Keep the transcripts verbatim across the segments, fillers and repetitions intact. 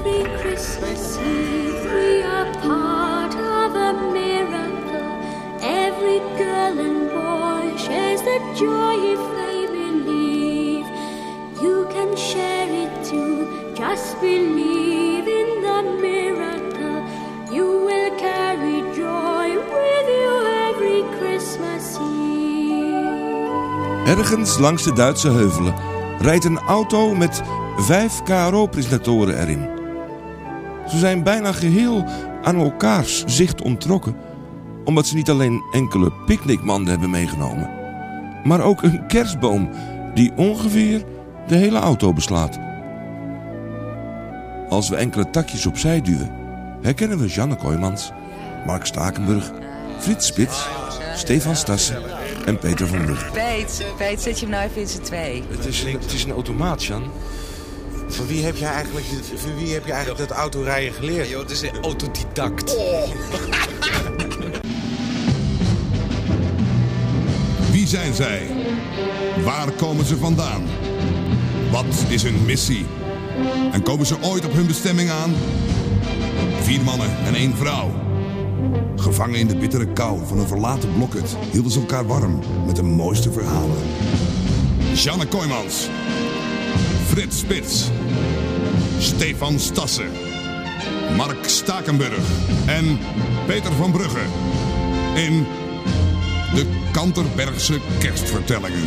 Every Christmas Eve we are part of a miracle. Every girl and boy shares the joy if they believe. You can share it too, just believe in the miracle. You will carry joy with you every Christmas Eve. Ergens langs de Duitse heuvelen rijdt een auto met vijf K R O-presentatoren erin. Ze zijn bijna geheel aan elkaars zicht onttrokken, omdat ze niet alleen enkele picknickmanden hebben meegenomen, maar ook een kerstboom die ongeveer de hele auto beslaat. Als we enkele takjes opzij duwen, herkennen we Jeanne Kooijmans, Mark Stakenburg, Frits Spits, Stefan Stassen en Peter van Brugge. Peet, Peet, zet je hem nou even in z'n twee. Het is een, het is een automaat, Jan. Van wie heb je eigenlijk, van wie heb je eigenlijk dat autorijden geleerd? Ja, joh, het is een autodidact. Oh. Wie zijn zij? Waar komen ze vandaan? Wat is hun missie? En komen ze ooit op hun bestemming aan? Vier mannen en één vrouw. Gevangen in de bittere kou van een verlaten blokhut hielden ze elkaar warm met de mooiste verhalen. Jeanne Kooijmans, Frits Spits, Stefan Stassen, Mark Stakenburg en Peter van Brugge in de Canterbergse Kerstvertellingen.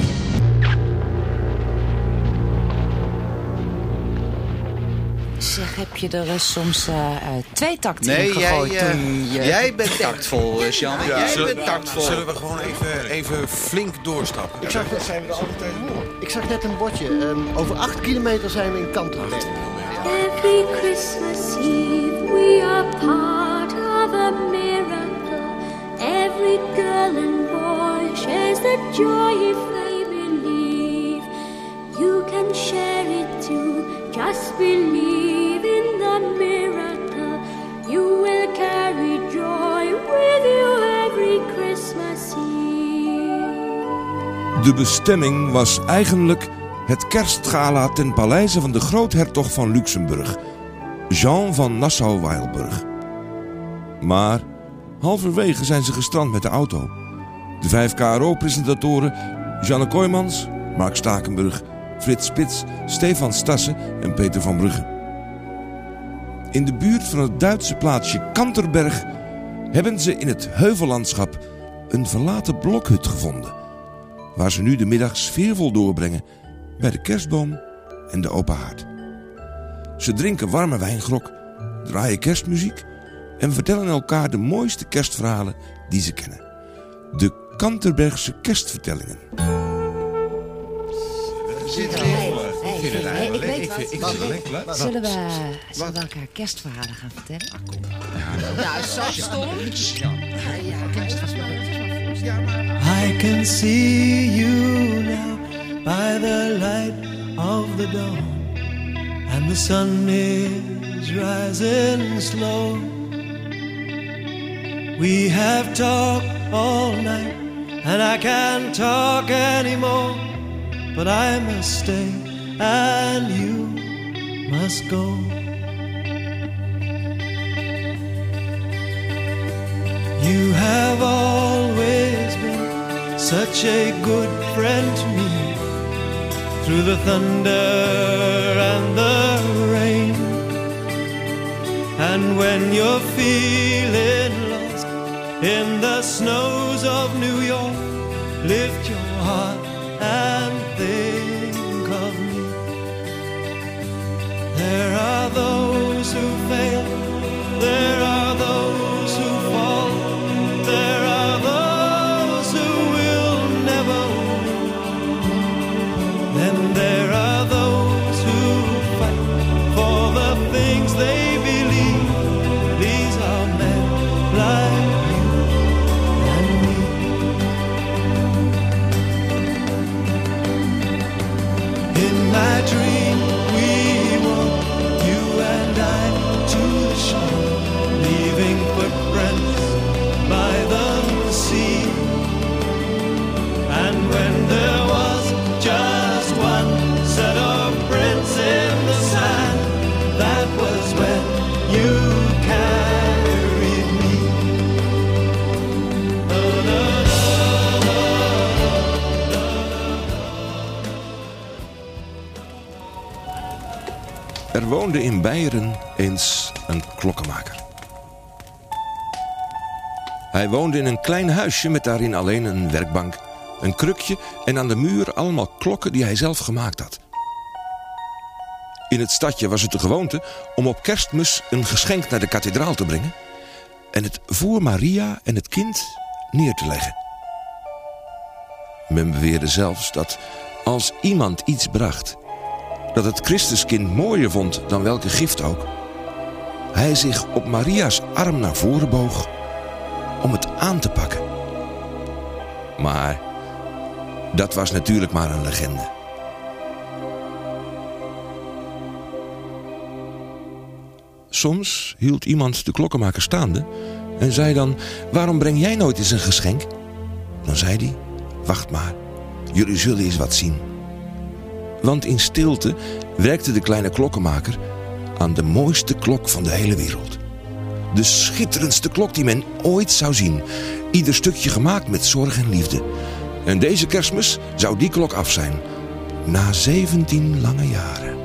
Zeg, heb je er uh, soms uh, uh, twee takten nee, in gegooid jij, uh, toen je... jij bent tactvol, uh, Jeanne. Ja, jij zullen, bent tactvol. Zullen we gewoon even, even flink doorstappen? Ik zag, dat zijn we er altijd tegenwoordig. ik zag net een bordje. Um, over acht kilometer zijn we in Canterbury. Every Christmas Eve we are part of a miracle. Every girl and boy shares the joy if they believe. You can share it too, just believe in the miracle. You will carry joy with you every Christmas Eve. De bestemming was eigenlijk het kerstgala ten paleize van de groothertog van Luxemburg, Jean van Nassau-Weilburg. Maar halverwege zijn ze gestrand met de auto. De vijf K R O-presentatoren Jeanne Kooijmans, Mark Stakenburg, Frits Spits, Stefan Stassen en Peter van Brugge. In de buurt van het Duitse plaatsje Canterberg hebben ze in het heuvellandschap een verlaten blokhut gevonden, waar ze nu de middag sfeervol doorbrengen bij de kerstboom en de open haard. Ze drinken warme wijngrog, draaien kerstmuziek en vertellen elkaar de mooiste kerstverhalen die ze kennen. De Canterbergse Kerstvertellingen. Zullen we, zullen we elkaar kerstverhalen gaan vertellen? Ah, kom. Nou, zo stom. Ja, kerstverhalen. I can see you now by the light of the dawn, and the sun is rising slow. We have talked all night, and I can't talk anymore, but I must stay and you must go. You have always been such a good friend to me, through the thunder and the rain. And when you're feeling lost in the snows of New York, lift your heart and think of me. There are those who fail, there are those who fall, there are those who will never win. Then there are those who fight for the things they believe. These are men like you and me. In my dream we walk, you and I, to Er woonde in Beieren eens een klokkenmaker. Hij woonde in een klein huisje met daarin alleen een werkbank, een krukje en aan de muur allemaal klokken die hij zelf gemaakt had. In het stadje was het de gewoonte om op Kerstmis een geschenk naar de kathedraal te brengen en het voor Maria en het kind neer te leggen. Men beweerde zelfs dat als iemand iets bracht dat het Christuskind mooier vond dan welke gift ook, hij zich op Maria's arm naar voren boog om het aan te pakken. Maar dat was natuurlijk maar een legende. Soms hield iemand de klokkenmaker staande en zei dan: waarom breng jij nooit eens een geschenk? Dan zei hij: wacht maar, jullie zullen eens wat zien. Want in stilte werkte de kleine klokkenmaker aan de mooiste klok van de hele wereld. De schitterendste klok die men ooit zou zien. Ieder stukje gemaakt met zorg en liefde. En deze Kerstmis zou die klok af zijn. Na zeventien lange jaren.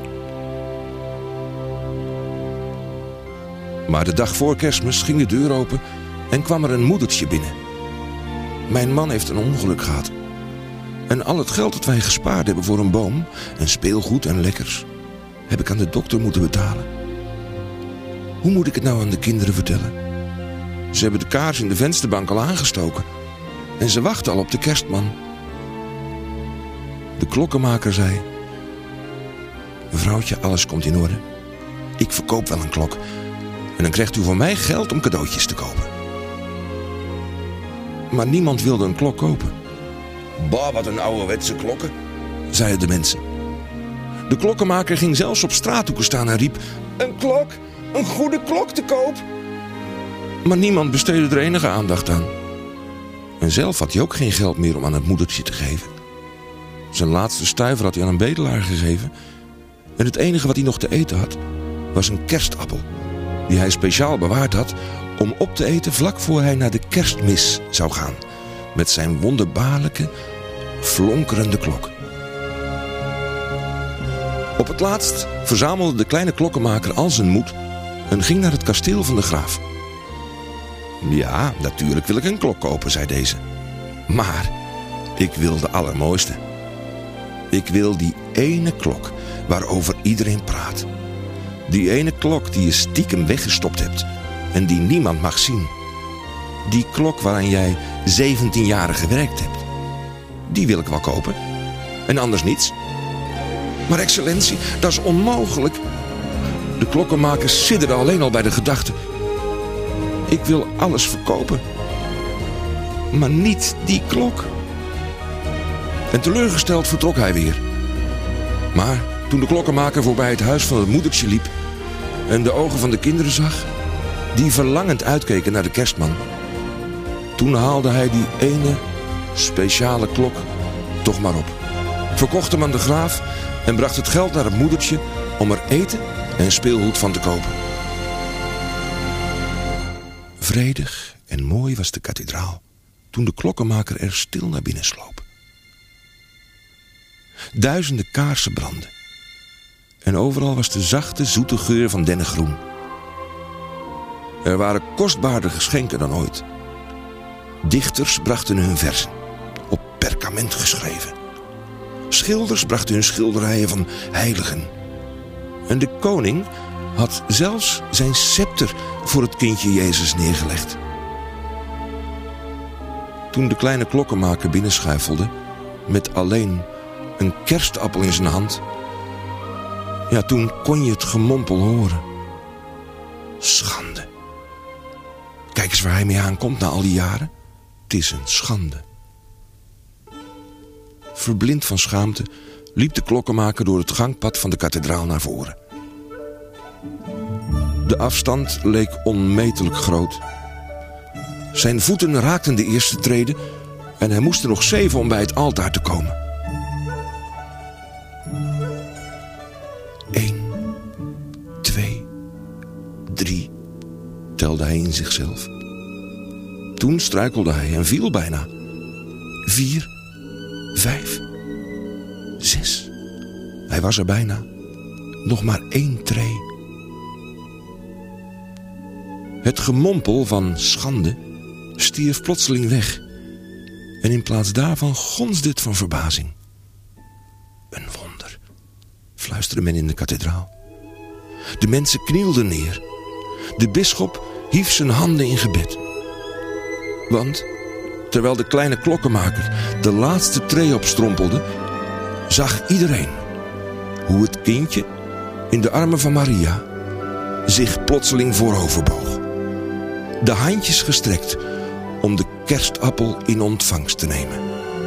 Maar de dag voor Kerstmis ging de deur open en kwam er een moedertje binnen. Mijn man heeft een ongeluk gehad. En al het geld dat wij gespaard hebben voor een boom en speelgoed en lekkers, heb ik aan de dokter moeten betalen. Hoe moet ik het nou aan de kinderen vertellen? Ze hebben de kaars in de vensterbank al aangestoken. En ze wachten al op de kerstman. De klokkenmaker zei: mevrouwtje, alles komt in orde. Ik verkoop wel een klok. En dan krijgt u van mij geld om cadeautjes te kopen. Maar niemand wilde een klok kopen. Bah, wat een ouderwetse klokken, zeiden de mensen. De klokkenmaker ging zelfs op straathoeken staan en riep: een klok, een goede klok te koop. Maar niemand besteedde er enige aandacht aan. En zelf had hij ook geen geld meer om aan het moedertje te geven. Zijn laatste stuiver had hij aan een bedelaar gegeven. En het enige wat hij nog te eten had, was een kerstappel, die hij speciaal bewaard had om op te eten vlak voor hij naar de kerstmis zou gaan, met zijn wonderbaarlijke, flonkerende klok. Op het laatst verzamelde de kleine klokkenmaker al zijn moed en ging naar het kasteel van de graaf. Ja, natuurlijk wil ik een klok kopen, zei deze. Maar ik wil de allermooiste. Ik wil die ene klok waarover iedereen praat. Die ene klok die je stiekem weggestopt hebt en die niemand mag zien. Die klok waaraan jij zeventien jaar gewerkt hebt. Die wil ik wel kopen. En anders niets. Maar excellentie, dat is onmogelijk. De klokkenmaker sidderde alleen al bij de gedachte. Ik wil alles verkopen. Maar niet die klok. En teleurgesteld vertrok hij weer. Maar toen de klokkenmaker voorbij het huis van het moedertje liep en de ogen van de kinderen zag, die verlangend uitkeken naar de kerstman, toen haalde hij die ene speciale klok toch maar op. Verkocht hem aan de graaf en bracht het geld naar het moedertje om er eten en speelgoed van te kopen. Vredig en mooi was de kathedraal toen de klokkenmaker er stil naar binnen sloop. Duizenden kaarsen brandden en overal was de zachte, zoete geur van dennengroen. Er waren kostbaarder geschenken dan ooit. Dichters brachten hun verzen, op perkament geschreven. Schilders brachten hun schilderijen van heiligen. En de koning had zelfs zijn scepter voor het kindje Jezus neergelegd. Toen de kleine klokkenmaker binnenschuifelde met alleen een kerstappel in zijn hand, ja, toen kon je het gemompel horen. Schande. Kijk eens waar hij mee aankomt na al die jaren. Het is een schande. Verblind van schaamte liep de klokkenmaker door het gangpad van de kathedraal naar voren. De afstand leek onmetelijk groot. Zijn voeten raakten de eerste trede en hij moest er nog zeven om bij het altaar te komen. Eén, twee, drie, telde hij in zichzelf. Toen struikelde hij en viel bijna. Vier, vijf, zes. Hij was er bijna. nog maar één tree. Het gemompel van schande stierf plotseling weg. En in plaats daarvan gonsde het van verbazing. Een wonder, fluisterde men in de kathedraal. De mensen knielden neer. De bisschop hief zijn handen in gebed. Want, terwijl de kleine klokkenmaker de laatste tree opstrompelde, zag iedereen hoe het kindje in de armen van Maria zich plotseling vooroverboog. De handjes gestrekt om de kerstappel in ontvangst te nemen.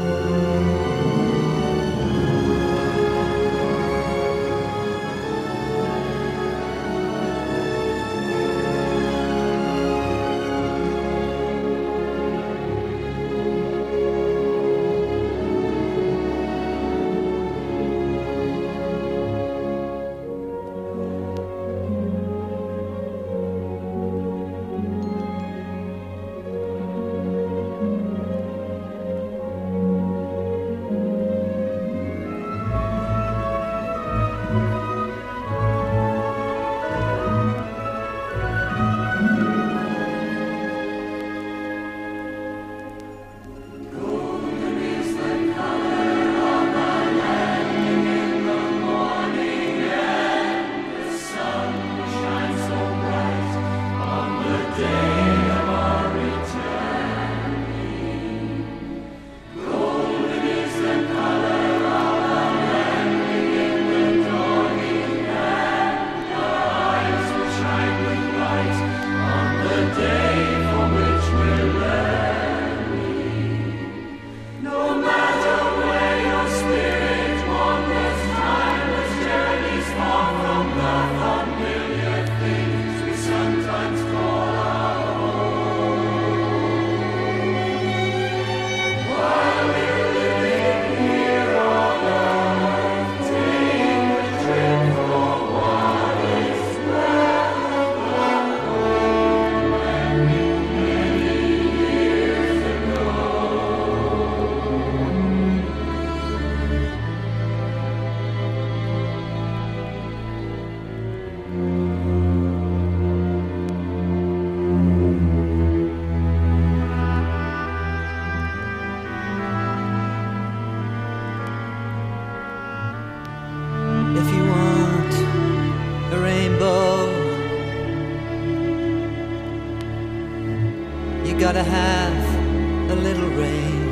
gotta have a little rain.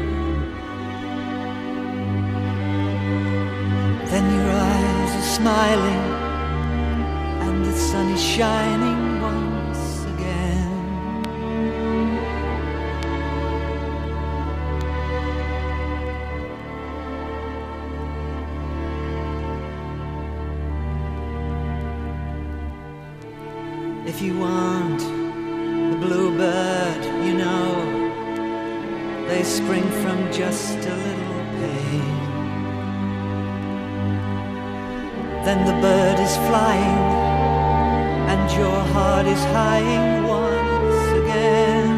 Then your eyes are smiling and the sun is shining once again. If you want a bluebird, you know, they spring from just a little pain. Then the bird is flying and your heart is high once again.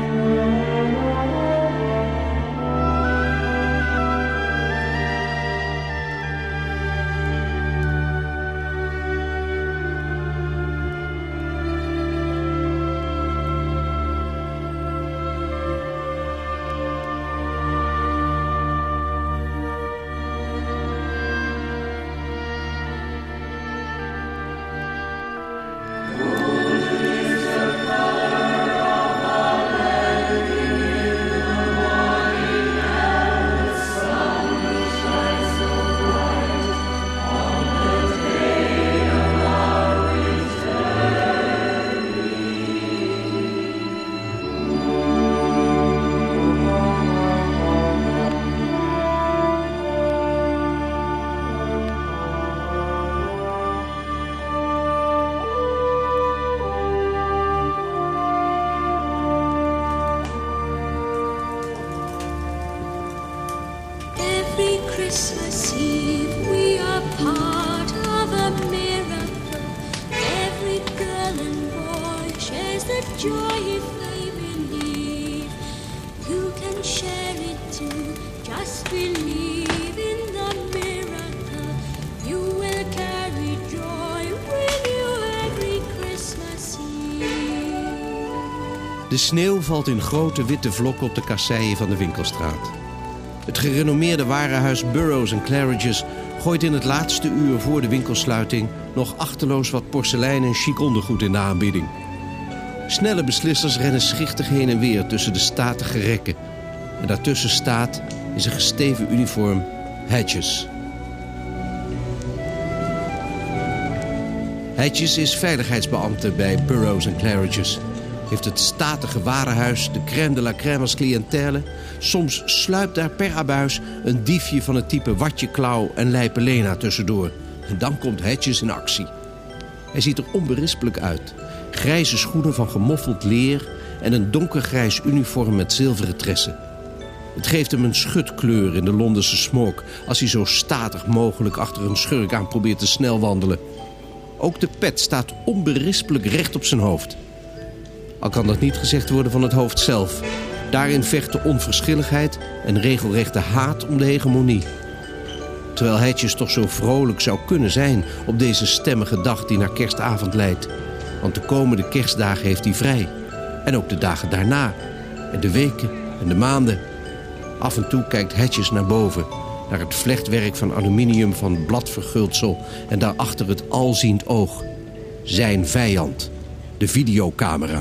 Christmas Eve, we are part of a miracle. Every girl and boy shares the joy if they believe. You can share it too, just believe in the miracle. You will carry joy. De sneeuw valt in grote witte vlokken op de kasseien van de winkelstraat. Het gerenommeerde warenhuis Burroughs en Claridge's gooit in het laatste uur voor de winkelsluiting nog achteloos wat porselein en chic ondergoed in de aanbieding. Snelle beslissers rennen schichtig heen en weer tussen de statige rekken. En daartussen staat, in zijn gesteven uniform, Hedges. Hedges is veiligheidsbeambte bij Burroughs en Claridge's. Heeft het statige warenhuis, de crème de la crème als cliëntele. Soms sluipt daar per abuis een diefje van het type Watje Klauw en Lijpe Lena tussendoor. En dan komt Hedges in actie. Hij ziet er onberispelijk uit. Grijze schoenen van gemoffeld leer en een donkergrijs uniform met zilveren tressen. Het geeft hem een schutkleur in de Londense smog als hij zo statig mogelijk achter een schurk aan probeert te snel wandelen. Ook de pet staat onberispelijk recht op zijn hoofd. Al kan dat niet gezegd worden van het hoofd zelf. Daarin vecht de onverschilligheid en regelrechte haat om de hegemonie. Terwijl Hedges toch zo vrolijk zou kunnen zijn op deze stemmige dag die naar kerstavond leidt. Want de komende kerstdagen heeft hij vrij. En ook de dagen daarna. En de weken en de maanden. Af en toe kijkt Hedges naar boven. Naar het vlechtwerk van aluminium van bladverguldsel. En daarachter het alziend oog. Zijn vijand. De videocamera.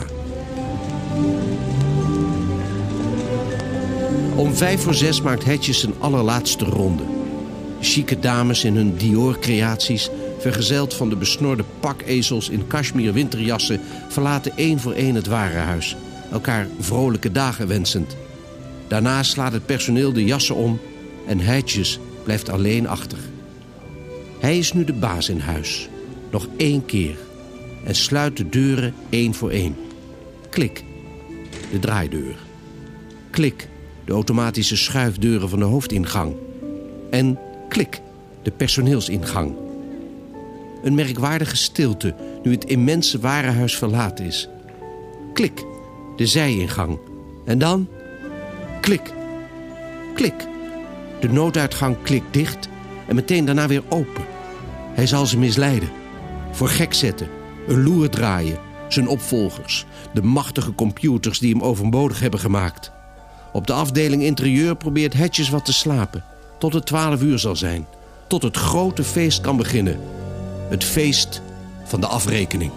Om vijf voor zes maakt Hedges zijn allerlaatste ronde. Chique dames in hun Dior-creaties, vergezeld van de besnorde pakezels in kashmir winterjassen, verlaten één voor één het warenhuis, elkaar vrolijke dagen wensend. Daarna slaat het personeel de jassen om en Hedges blijft alleen achter. Hij is nu de baas in huis. Nog één keer. En sluit de deuren één voor één. Klik. De draaideur. Klik. De automatische schuifdeuren van de hoofdingang. En klik. De personeelsingang. Een merkwaardige stilte nu het immense warenhuis verlaten is. Klik. De zijingang. En dan... Klik. Klik. De nooduitgang klikt dicht en meteen daarna weer open. Hij zal ze misleiden. Voor gek zetten. Een loer draaien. Zijn opvolgers. De machtige computers die hem overbodig hebben gemaakt. Op de afdeling interieur probeert Hedges wat te slapen. Tot het twaalf uur zal zijn. Tot het grote feest kan beginnen. Het feest van de afrekening.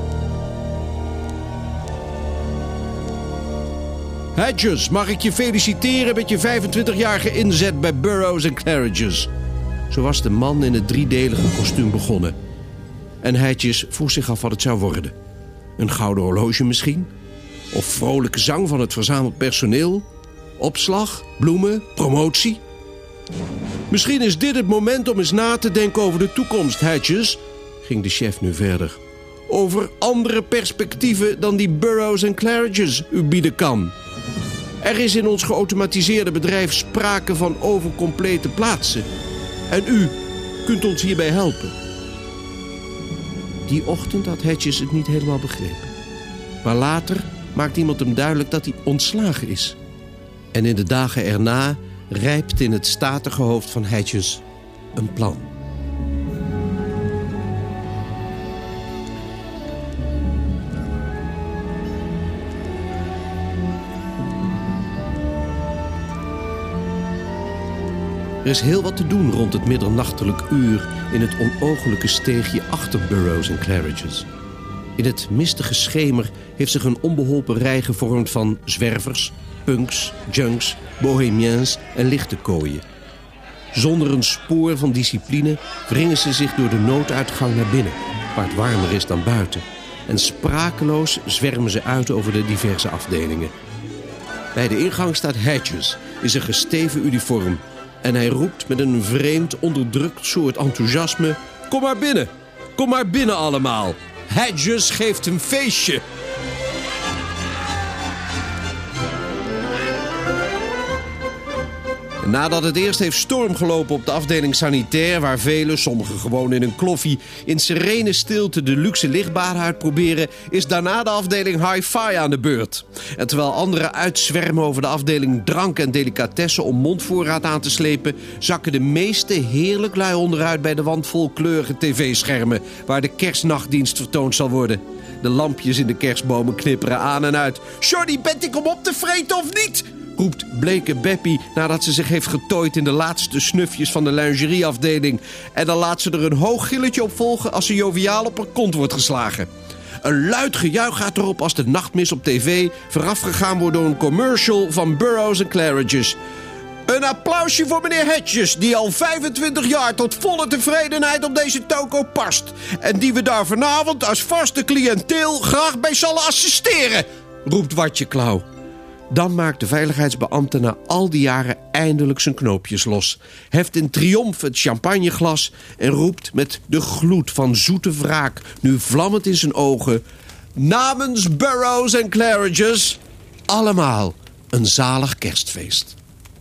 Hedges, mag ik je feliciteren met je vijfentwintigjarige inzet bij Burroughs en Claridge's. Zo was de man in het driedelige kostuum begonnen. En Hedges vroeg zich af wat het zou worden. Een gouden horloge misschien? Of vrolijke zang van het verzameld personeel? Opslag, bloemen, promotie? Misschien is dit het moment om eens na te denken over de toekomst, Hedges, ging de chef nu verder. Over andere perspectieven dan die Burroughs en Claridge's u bieden kan. Er is in ons geautomatiseerde bedrijf sprake van overcomplete plaatsen. En u kunt ons hierbij helpen. Die ochtend had Hedges het niet helemaal begrepen. Maar later maakt iemand hem duidelijk dat hij ontslagen is. En in de dagen erna rijpt in het statige hoofd van Hedges een plan. Er is heel wat te doen rond het middernachtelijk uur in het onooglijke steegje achter Burroughs en Claridge's. In het mistige schemer heeft zich een onbeholpen rij gevormd van zwervers, punks, junks, bohemiens en lichte kooien. Zonder een spoor van discipline wringen ze zich door de nooduitgang naar binnen, waar het warmer is dan buiten. En sprakeloos zwermen ze uit over de diverse afdelingen. Bij de ingang staat Hedges in zijn gesteven uniform. En hij roept met een vreemd, onderdrukt soort enthousiasme: kom maar binnen, kom maar binnen allemaal. Hedges geeft een feestje. Nadat het eerst heeft storm gelopen op de afdeling sanitair, waar velen, sommigen gewoon in een kloffie, in serene stilte de luxe lichtbaan uitproberen, is daarna de afdeling hi-fi aan de beurt. En terwijl anderen uitzwermen over de afdeling drank en delicatessen om mondvoorraad aan te slepen, zakken de meeste heerlijk lui onderuit bij de wand vol kleurige tv-schermen, waar de kerstnachtdienst vertoond zal worden. De lampjes in de kerstbomen knipperen aan en uit. Johnny, bent ik om op te vreten of niet? Roept bleke Beppie nadat ze zich heeft getooid in de laatste snufjes van de lingerieafdeling. En dan laat ze er een hoog gilletje op volgen als ze joviaal op haar kont wordt geslagen. Een luid gejuich gaat erop als de nachtmis op tv voorafgegaan wordt door een commercial van Burroughs en Claridge's. Een applausje voor meneer Hedges, die al vijfentwintig jaar tot volle tevredenheid op deze toko past. En die we daar vanavond als vaste cliënteel graag bij zullen assisteren, roept Watje Klauw. Dan maakt de veiligheidsbeambte na al die jaren eindelijk zijn knoopjes los. Heft in triomf het champagneglas en roept met de gloed van zoete wraak, nu vlammend in zijn ogen: namens Burroughs en Claridge's, allemaal een zalig kerstfeest.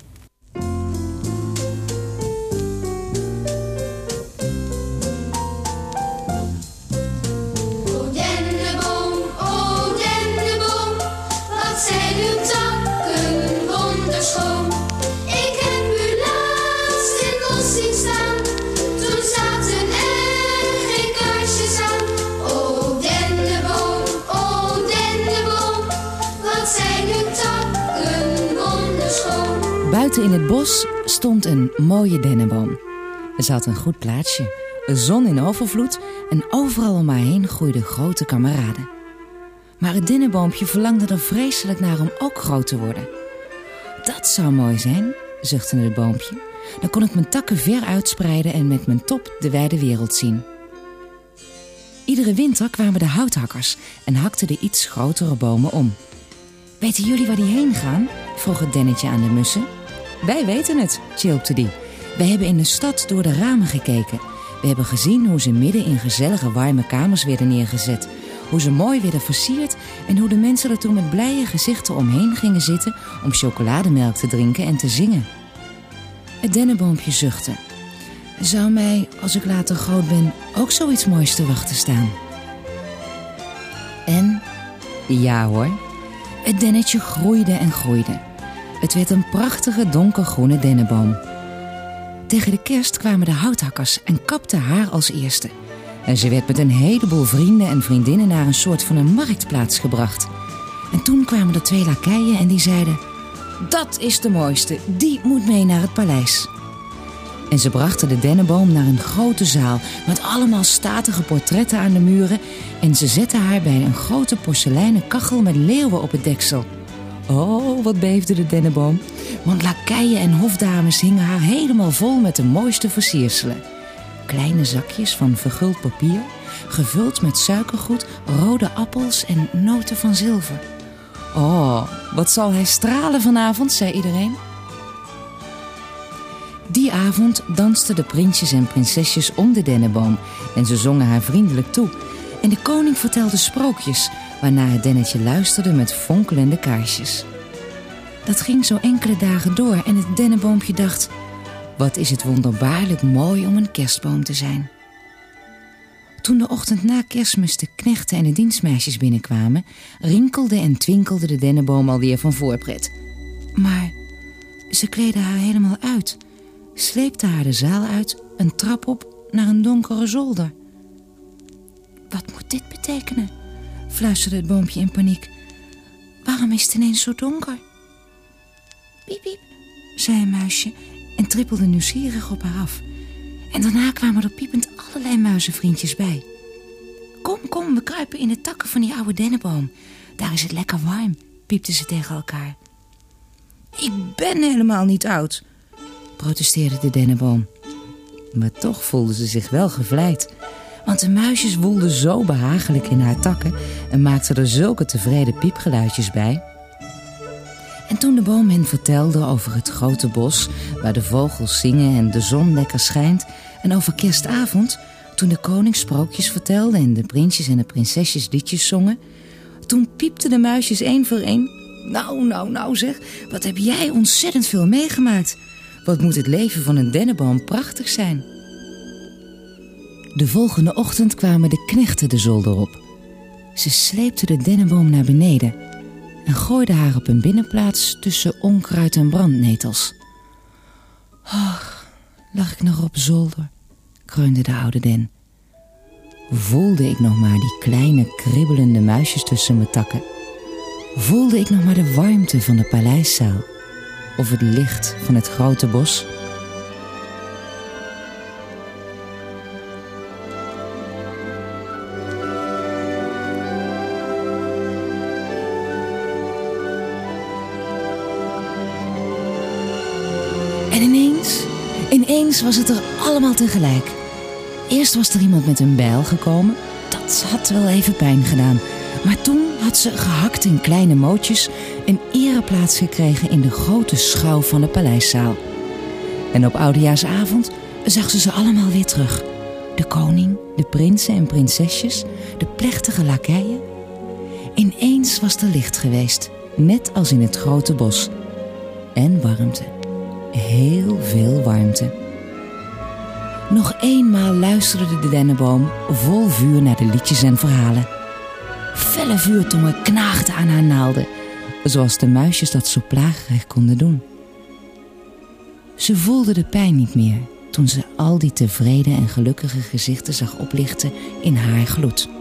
Buiten in het bos stond een mooie dennenboom. Ze had een goed plaatsje, een zon in overvloed en overal om haar heen groeiden grote kameraden. Maar het dennenboompje verlangde er vreselijk naar om ook groot te worden. Dat zou mooi zijn, zuchtte het boompje. Dan kon ik mijn takken ver uitspreiden en met mijn top de wijde wereld zien. Iedere winter kwamen de houthakkers en hakten de iets grotere bomen om. Weten jullie waar die heen gaan? Vroeg het dennetje aan de mussen. Wij weten het, tjilpte die. Wij hebben in de stad door de ramen gekeken. We hebben gezien hoe ze midden in gezellige warme kamers werden neergezet. Hoe ze mooi werden versierd en hoe de mensen er toen met blije gezichten omheen gingen zitten om chocolademelk te drinken en te zingen. Het dennenboompje zuchtte. Zou mij, als ik later groot ben, ook zoiets moois te wachten staan? En, ja hoor, het dennetje groeide en groeide. Het werd een prachtige donkergroene dennenboom. Tegen de kerst kwamen de houthakkers en kapten haar als eerste. En ze werd met een heleboel vrienden en vriendinnen naar een soort van een marktplaats gebracht. En toen kwamen er twee lakeien en die zeiden: dat is de mooiste, die moet mee naar het paleis. En ze brachten de dennenboom naar een grote zaal met allemaal statige portretten aan de muren en ze zetten haar bij een grote porseleinen kachel met leeuwen op het deksel. Oh, wat beefde de dennenboom, want lakeien en hofdames hingen haar helemaal vol met de mooiste versierselen. Kleine zakjes van verguld papier, gevuld met suikergoed, rode appels en noten van zilver. Oh, wat zal hij stralen vanavond, zei iedereen. Die avond dansten de prinsjes en prinsesjes om de dennenboom en ze zongen haar vriendelijk toe. En de koning vertelde sprookjes, waarna het dennetje luisterde met fonkelende kaarsjes. Dat ging zo enkele dagen door en het dennenboompje dacht: wat is het wonderbaarlijk mooi om een kerstboom te zijn. Toen de ochtend na Kerstmis de knechten en de dienstmeisjes binnenkwamen, rinkelde en twinkelde de dennenboom alweer van voorpret. Maar ze kleedden haar helemaal uit, sleepten haar de zaal uit, een trap op naar een donkere zolder. Wat moet dit betekenen? Fluisterde het boompje in paniek. Waarom is het ineens zo donker? Piep, piep, zei een muisje en trippelde nieuwsgierig op haar af. En daarna kwamen er piepend allerlei muizenvriendjes bij. Kom, kom, we kruipen in de takken van die oude dennenboom. Daar is het lekker warm, piepten ze tegen elkaar. Ik ben helemaal niet oud, protesteerde de dennenboom. Maar toch voelde ze zich wel gevleid. Want de muisjes woelden zo behagelijk in haar takken en maakten er zulke tevreden piepgeluidjes bij. En toen de boom hen vertelde over het grote bos, waar de vogels zingen en de zon lekker schijnt, en over kerstavond, toen de koning sprookjes vertelde en de prinsjes en de prinsesjes liedjes zongen, toen piepten de muisjes één voor één: nou, nou, nou zeg, wat heb jij ontzettend veel meegemaakt. Wat moet het leven van een dennenboom prachtig zijn. De volgende ochtend kwamen de knechten de zolder op. Ze sleepten de dennenboom naar beneden en gooiden haar op een binnenplaats tussen onkruid en brandnetels. Ach, lag ik nog op zolder, kreunde de oude den. voelde ik nog maar die kleine kribbelende muisjes tussen mijn takken. Voelde ik nog maar de warmte van de paleiszaal of het licht van het grote bos. En ineens, ineens was het er allemaal tegelijk. Eerst was er iemand met een bijl gekomen. Dat had wel even pijn gedaan. Maar toen had ze gehakt in kleine mootjes een ereplaats gekregen in de grote schouw van de paleiszaal. En op oudejaarsavond zag ze ze allemaal weer terug. De koning, de prinsen en prinsesjes, de plechtige lakeien. Ineens was er licht geweest, net als in het grote bos. En warmte. Heel veel warmte. Nog eenmaal luisterde de dennenboom vol vuur naar de liedjes en verhalen. Felle vuurtongen knaagden aan haar naalden, zoals de muisjes dat zo plagerig konden doen. Ze voelde de pijn niet meer toen ze al die tevreden en gelukkige gezichten zag oplichten in haar gloed.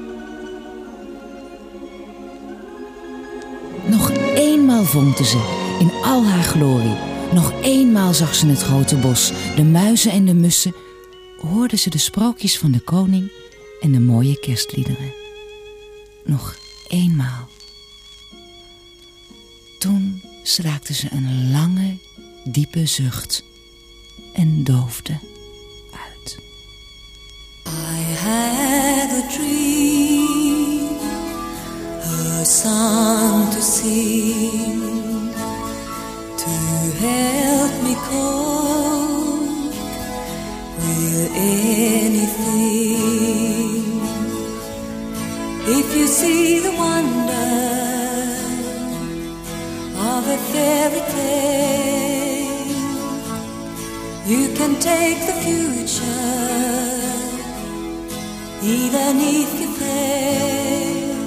Nog eenmaal vonkte ze in al haar glorie. Nog eenmaal zag ze het grote bos, de muizen en de mussen. Hoorde ze de sprookjes van de koning en de mooie kerstliederen. Nog eenmaal. Toen slaakte ze een lange, diepe zucht en doofde uit. I had a dream, a song to sing, to help me cope with anything. If you see the wonder of a fairy tale, you can take the future, even if you fail.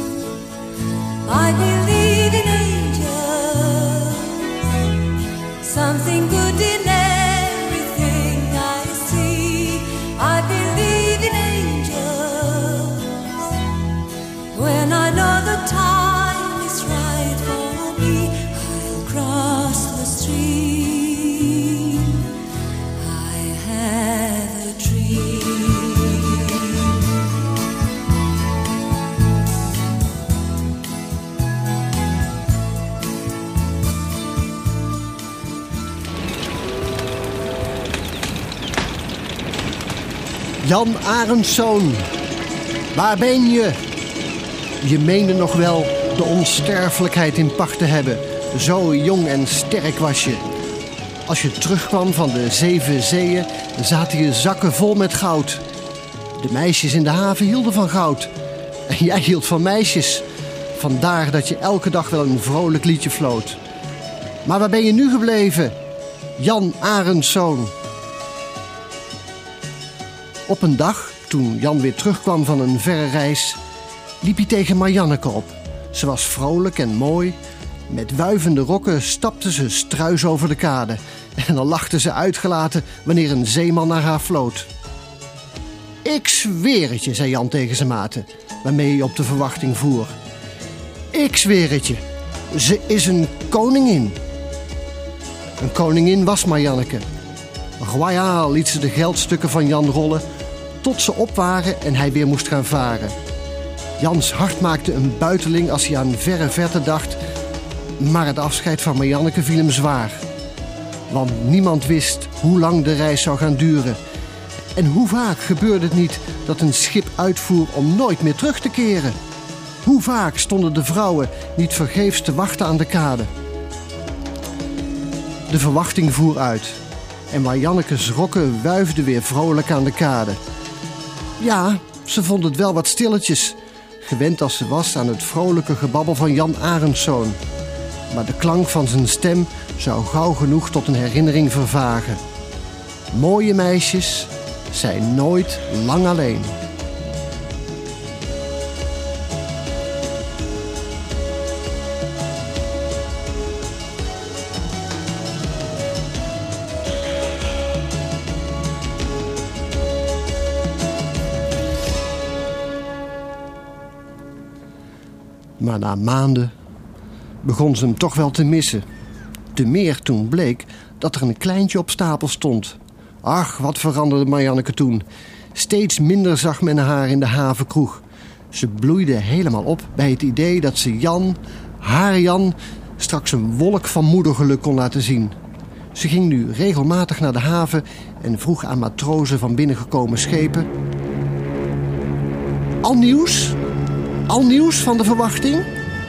I believe in angels, something good in everything I see. I believe in angels when I know the time is right for me. I'll cross the stream. I have a dream. Jan Arendszoon, waar ben je? Je meende nog wel de onsterfelijkheid in pacht te hebben. Zo jong en sterk was je. Als je terugkwam van de zeven zeeën, zaten je zakken vol met goud. De meisjes in de haven hielden van goud. En jij hield van meisjes. Vandaar dat je elke dag wel een vrolijk liedje floot. Maar waar ben je nu gebleven? Jan Arendszoon. Op een dag, toen Jan weer terugkwam van een verre reis, liep hij tegen Marianneke op. Ze was vrolijk en mooi. Met wuivende rokken stapte ze struis over de kade. En dan lachte ze uitgelaten wanneer een zeeman naar haar floot. Ik zweer het je, zei Jan tegen zijn maten, waarmee hij op de verwachting voer. Ik zweer het je, ze is een koningin. Een koningin was Marianneke. Royaal liet ze de geldstukken van Jan rollen, tot ze op waren en hij weer moest gaan varen. Jans hart maakte een buiteling als hij aan verre verte dacht, maar het afscheid van Marianneke viel hem zwaar. Want niemand wist hoe lang de reis zou gaan duren. En hoe vaak gebeurde het niet dat een schip uitvoer om nooit meer terug te keren? Hoe vaak stonden de vrouwen niet vergeefs te wachten aan de kade? De verwachting voer uit en Marianneke's rokken wuifden weer vrolijk aan de kade. Ja, ze vond het wel wat stilletjes, gewend als ze was aan het vrolijke gebabbel van Jan Arendszoon. Maar de klank van zijn stem zou gauw genoeg tot een herinnering vervagen. Mooie meisjes zijn nooit lang alleen. Maar na maanden begon ze hem toch wel te missen. Te meer toen bleek dat er een kleintje op stapel stond. Ach, wat veranderde Marianneke toen. Steeds minder zag men haar in de havenkroeg. Ze bloeide helemaal op bij het idee dat ze Jan, haar Jan, straks een wolk van moedergeluk kon laten zien. Ze ging nu regelmatig naar de haven en vroeg aan matrozen van binnengekomen schepen: Al nieuws? Al nieuws van de verwachting?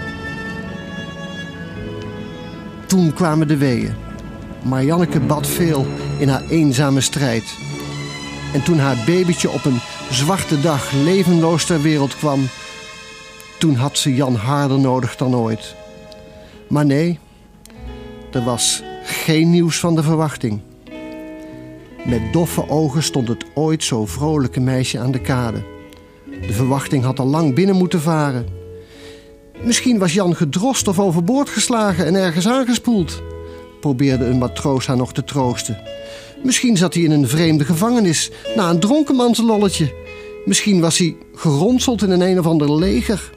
Toen kwamen de weeën. Marianneke bad veel in haar eenzame strijd. En toen haar babytje op een zwarte dag levenloos ter wereld kwam, toen had ze Jan harder nodig dan ooit. Maar nee, er was geen nieuws van de verwachting. Met doffe ogen stond het ooit zo vrolijke meisje aan de kade. De verwachting had al lang binnen moeten varen. Misschien was Jan gedrost of overboord geslagen en ergens aangespoeld, probeerde een matroos haar nog te troosten. Misschien zat hij in een vreemde gevangenis na een dronkenmanslolletje. Misschien was hij geronseld in een een of ander leger.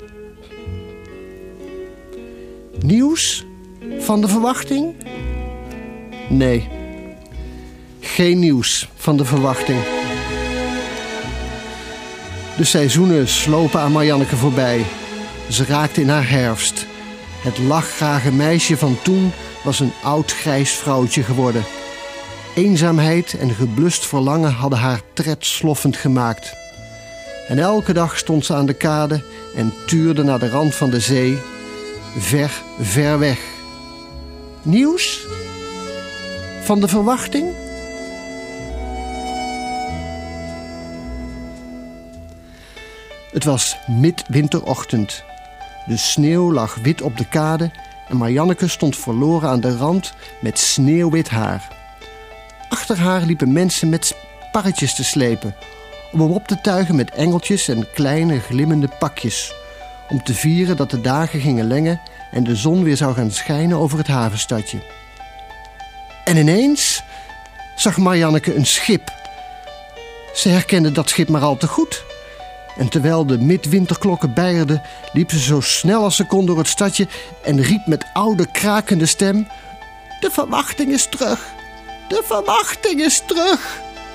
Nieuws van de verwachting? Nee, geen nieuws van de verwachting. De seizoenen slopen aan Marianneke voorbij. Ze raakte in haar herfst. Het lachgrage meisje van toen was een oud grijs vrouwtje geworden. Eenzaamheid en geblust verlangen hadden haar tred sloffend gemaakt. En elke dag stond ze aan de kade en tuurde naar de rand van de zee, ver, ver weg. Nieuws van de verwachting? Het was midwinterochtend. De sneeuw lag wit op de kade en Marianneke stond verloren aan de rand met sneeuwwit haar. Achter haar liepen mensen met sparretjes te slepen, om hem op te tuigen met engeltjes en kleine glimmende pakjes, om te vieren dat de dagen gingen lengen en de zon weer zou gaan schijnen over het havenstadje. En ineens zag Marianneke een schip. Ze herkende dat schip maar al te goed. En terwijl de midwinterklokken beierden, liep ze zo snel als ze kon door het stadje en riep met oude krakende stem: De verwachting is terug! De verwachting is terug!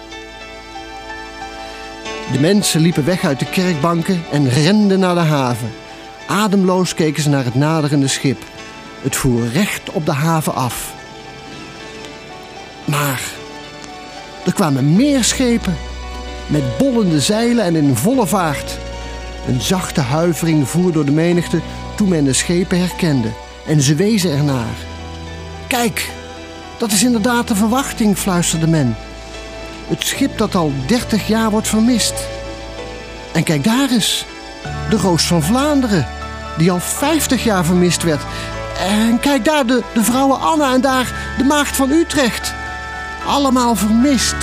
De mensen liepen weg uit de kerkbanken en renden naar de haven. Ademloos keken ze naar het naderende schip. Het voer recht op de haven af. Maar er kwamen meer schepen, met bollende zeilen en in volle vaart. Een zachte huivering voer door de menigte toen men de schepen herkende. En ze wezen ernaar. Kijk, dat is inderdaad de verwachting, fluisterde men. Het schip dat al dertig jaar wordt vermist. En kijk daar eens, de Roos van Vlaanderen, die al vijftig jaar vermist werd. En kijk daar, de, de vrouwen Anna en daar de maagd van Utrecht. Allemaal vermist.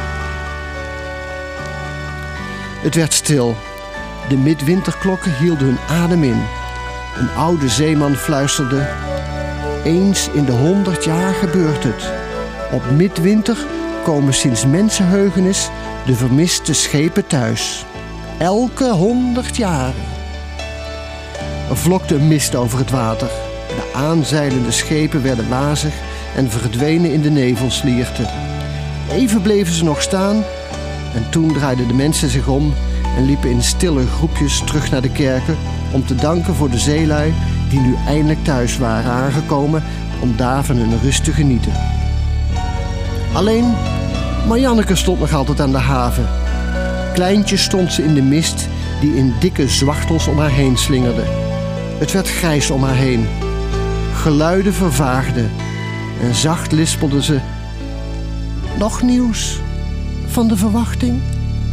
Het werd stil. De midwinterklokken hielden hun adem in. Een oude zeeman fluisterde: Eens in de honderd jaar gebeurt het. Op midwinter komen sinds mensenheugenis de vermiste schepen thuis. Elke honderd jaren. Er vlokte een mist over het water. De aanzeilende schepen werden wazig en verdwenen in de nevelslierte. Even bleven ze nog staan en toen draaiden de mensen zich om en liepen in stille groepjes terug naar de kerken om te danken voor de zeelui die nu eindelijk thuis waren aangekomen om daar van hun rust te genieten. Alleen Marianneke stond nog altijd aan de haven. Kleintjes stond ze in de mist die in dikke zwachtels om haar heen slingerde. Het werd grijs om haar heen. Geluiden vervaagden en zacht lispelde ze: Nog nieuws van de verwachting?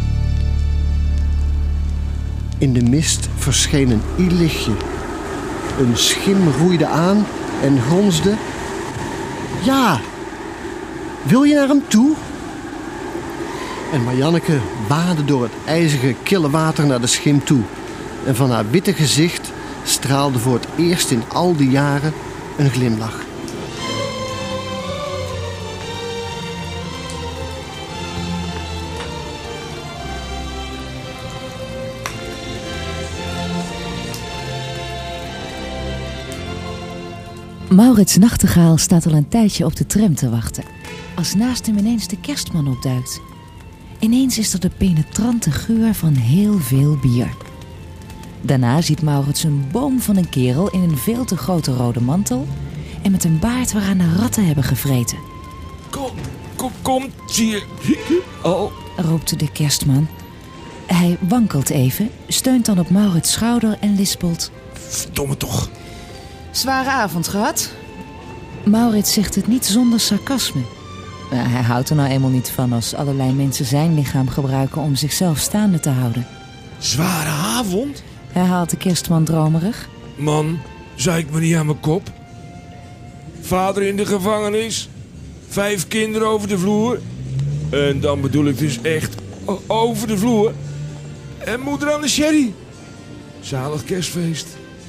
In de mist verscheen een iel lichtje. Een schim roeide aan en gonsde: Ja, wil je naar hem toe? En Marianneke waadde door het ijzige, kille water naar de schim toe. En van haar witte gezicht straalde voor het eerst in al die jaren een glimlach. Maurits Nachtegaal staat al een tijdje op de tram te wachten, als naast hem ineens de kerstman opduikt. Ineens is er de penetrante geur van heel veel bier. Daarna ziet Maurits een boom van een kerel in een veel te grote rode mantel en met een baard waaraan de ratten hebben gevreten. Kom, kom, kom, zie je al? Roept de kerstman. Hij wankelt even, steunt dan op Maurits' schouder en lispelt. Verdomme toch. Zware avond gehad? Maurits zegt het niet zonder sarcasme. Hij houdt er nou eenmaal niet van als allerlei mensen zijn lichaam gebruiken om zichzelf staande te houden. Zware avond? Herhaalt de kerstman dromerig. Man, zeik me niet aan mijn kop. Vader in de gevangenis. Vijf kinderen over de vloer. En dan bedoel ik dus echt over de vloer. En moeder aan de sherry. Zalig kerstfeest.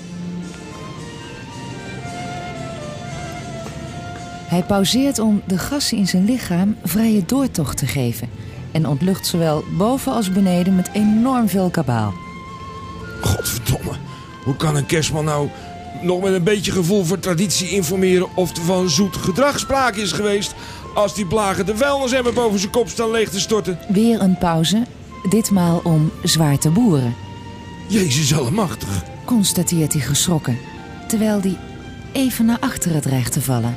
Hij pauzeert om de gassen in zijn lichaam vrije doortocht te geven en ontlucht zowel boven als beneden met enorm veel kabaal. Godverdomme, hoe kan een kerstman nou nog met een beetje gevoel voor traditie informeren of er van zoet gedrag sprake is geweest als die plagen de vuilnisemmer boven zijn kop staan leeg te storten? Weer een pauze, ditmaal om zwaar te boeren. Jezus allemachtig, constateert hij geschrokken, terwijl hij even naar achteren dreigt te vallen.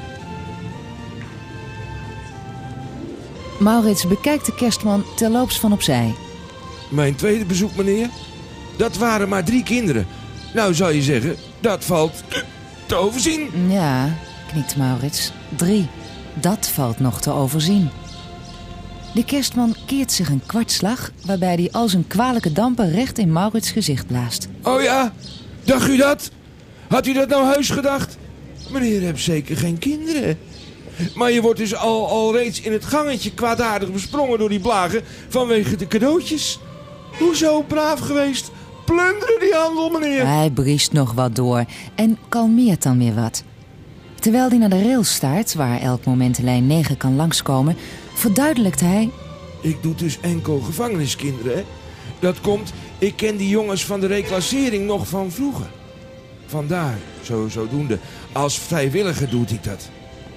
Maurits bekijkt de kerstman terloops van opzij. Mijn tweede bezoek, meneer? Dat waren maar drie kinderen. Nou zou je zeggen, dat valt te overzien. Ja, knikt Maurits. Drie. Dat valt nog te overzien. De kerstman keert zich een kwartslag, waarbij hij al zijn kwalijke dampen recht in Maurits' gezicht blaast. Oh ja, dacht u dat? Had u dat nou heus gedacht? Meneer hebt zeker geen kinderen. Maar je wordt dus al, al reeds in het gangetje kwaadaardig besprongen door die blagen vanwege de cadeautjes. Hoezo braaf geweest? Plunderen die handel, meneer. Hij briest nog wat door en kalmeert dan weer wat. Terwijl hij naar de rails staart, waar elk moment de lijn negen kan langskomen, verduidelijkt hij... Ik doe dus enkel gevangeniskinderen, hè. Dat komt, ik ken die jongens van de reclassering nog van vroeger. Vandaar, zo, zodoende. Als vrijwilliger doe ik dat.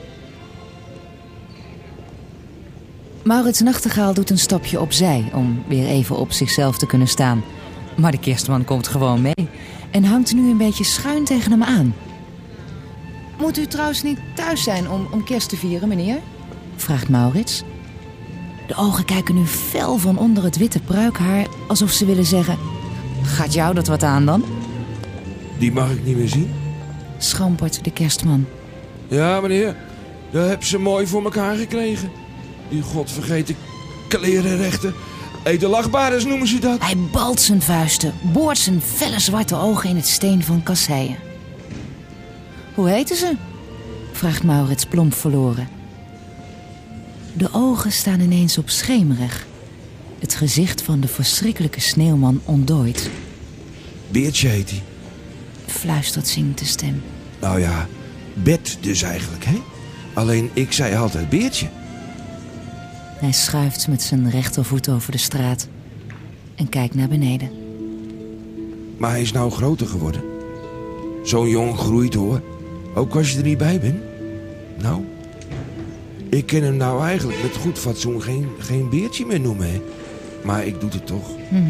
Maurits Nachtegaal doet een stapje opzij om weer even op zichzelf te kunnen staan. Maar de kerstman komt gewoon mee en hangt nu een beetje schuin tegen hem aan. Moet u trouwens niet thuis zijn om, om kerst te vieren, meneer? Vraagt Maurits. De ogen kijken nu fel van onder het witte pruikhaar, alsof ze willen zeggen... Gaat jou dat wat aan dan? Die mag ik niet meer zien. Schampert de kerstman. Ja, meneer, dat heb ze mooi voor elkaar gekregen. Die godvergeten klerenrechten. Edelachtbares noemen ze dat. Hij balt zijn vuisten, boort zijn felle zwarte ogen in het steen van kasseien. Hoe heten ze? Vraagt Maurits plomp verloren. De ogen staan ineens op schemerig. Het gezicht van de verschrikkelijke sneeuwman ontdooit. Beertje heet hij. Fluistert zingt de stem. Nou ja, Bert dus eigenlijk, hè? Alleen ik zei altijd Beertje. Hij schuift met zijn rechtervoet over de straat en kijkt naar beneden. Maar hij is nou groter geworden. Zo'n jong groeit, hoor. Ook als je er niet bij bent. Nou, ik kan hem nou eigenlijk met goed fatsoen geen, geen Beertje meer noemen, hè. Maar ik doe het toch. Hmm.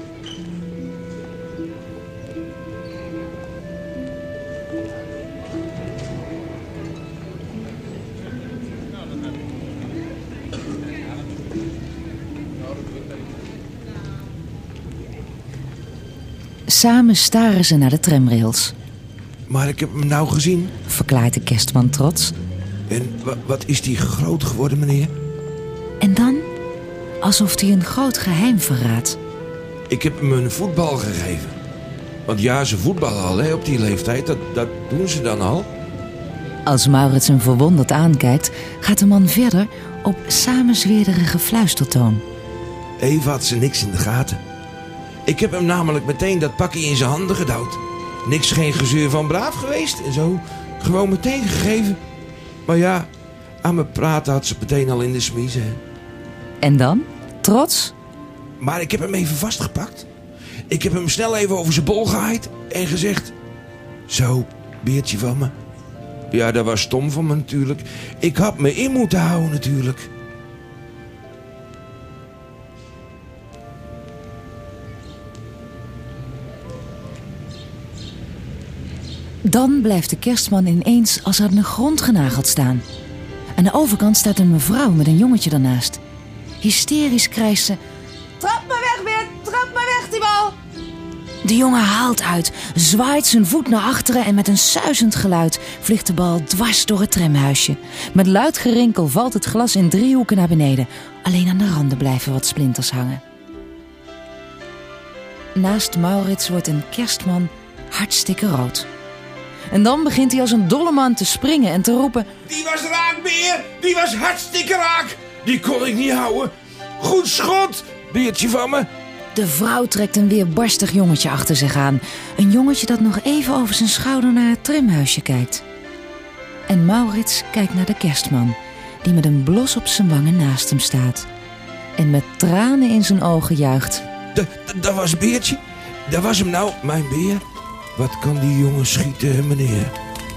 Samen staren ze naar de tramrails. Maar ik heb hem nou gezien. Verklaart de kerstman trots. En w- wat is die groot geworden, meneer? En dan, alsof hij een groot geheim verraadt. Ik heb hem een voetbal gegeven. Want ja, ze voetballen al, hè, op die leeftijd. Dat, dat doen ze dan al. Als Maurits hem verwonderd aankijkt, gaat de man verder op samenzweerderige fluistertoon. Even had ze niks in de gaten. Ik heb hem namelijk meteen dat pakje in zijn handen gedouwd. Niks, geen gezeur van braaf geweest en zo. Gewoon meteen gegeven. Maar ja, aan mijn praten had ze meteen al in de smiezen. Hè. En dan? Trots? Maar ik heb hem even vastgepakt. Ik heb hem snel even over zijn bol gehaaid en gezegd... Zo, Beertje van me. Ja, dat was stom van me natuurlijk. Ik had me in moeten houden natuurlijk. Dan blijft de kerstman ineens als aan de grond genageld staan. Aan de overkant staat een mevrouw met een jongetje daarnaast. Hysterisch krijst ze: "Trap me weg weer, trap me weg die bal!" De jongen haalt uit, zwaait zijn voet naar achteren en met een suizend geluid vliegt de bal dwars door het tramhuisje. Met luid gerinkel valt het glas in driehoeken naar beneden. Alleen aan de randen blijven wat splinters hangen. Naast Maurits wordt een kerstman hartstikke rood. En dan begint hij als een dolle man te springen en te roepen: Die was raak, beer! Die was hartstikke raak! Die kon ik niet houden. Goed schot, beertje van me. De vrouw trekt een weerbarstig jongetje achter zich aan. Een jongetje dat nog even over zijn schouder naar het tramhuisje kijkt. En Maurits kijkt naar de kerstman, die met een blos op zijn wangen naast hem staat. En met tranen in zijn ogen juicht: Dat was beertje. Dat was hem nou, mijn beer. Wat kan die jongen schieten, meneer?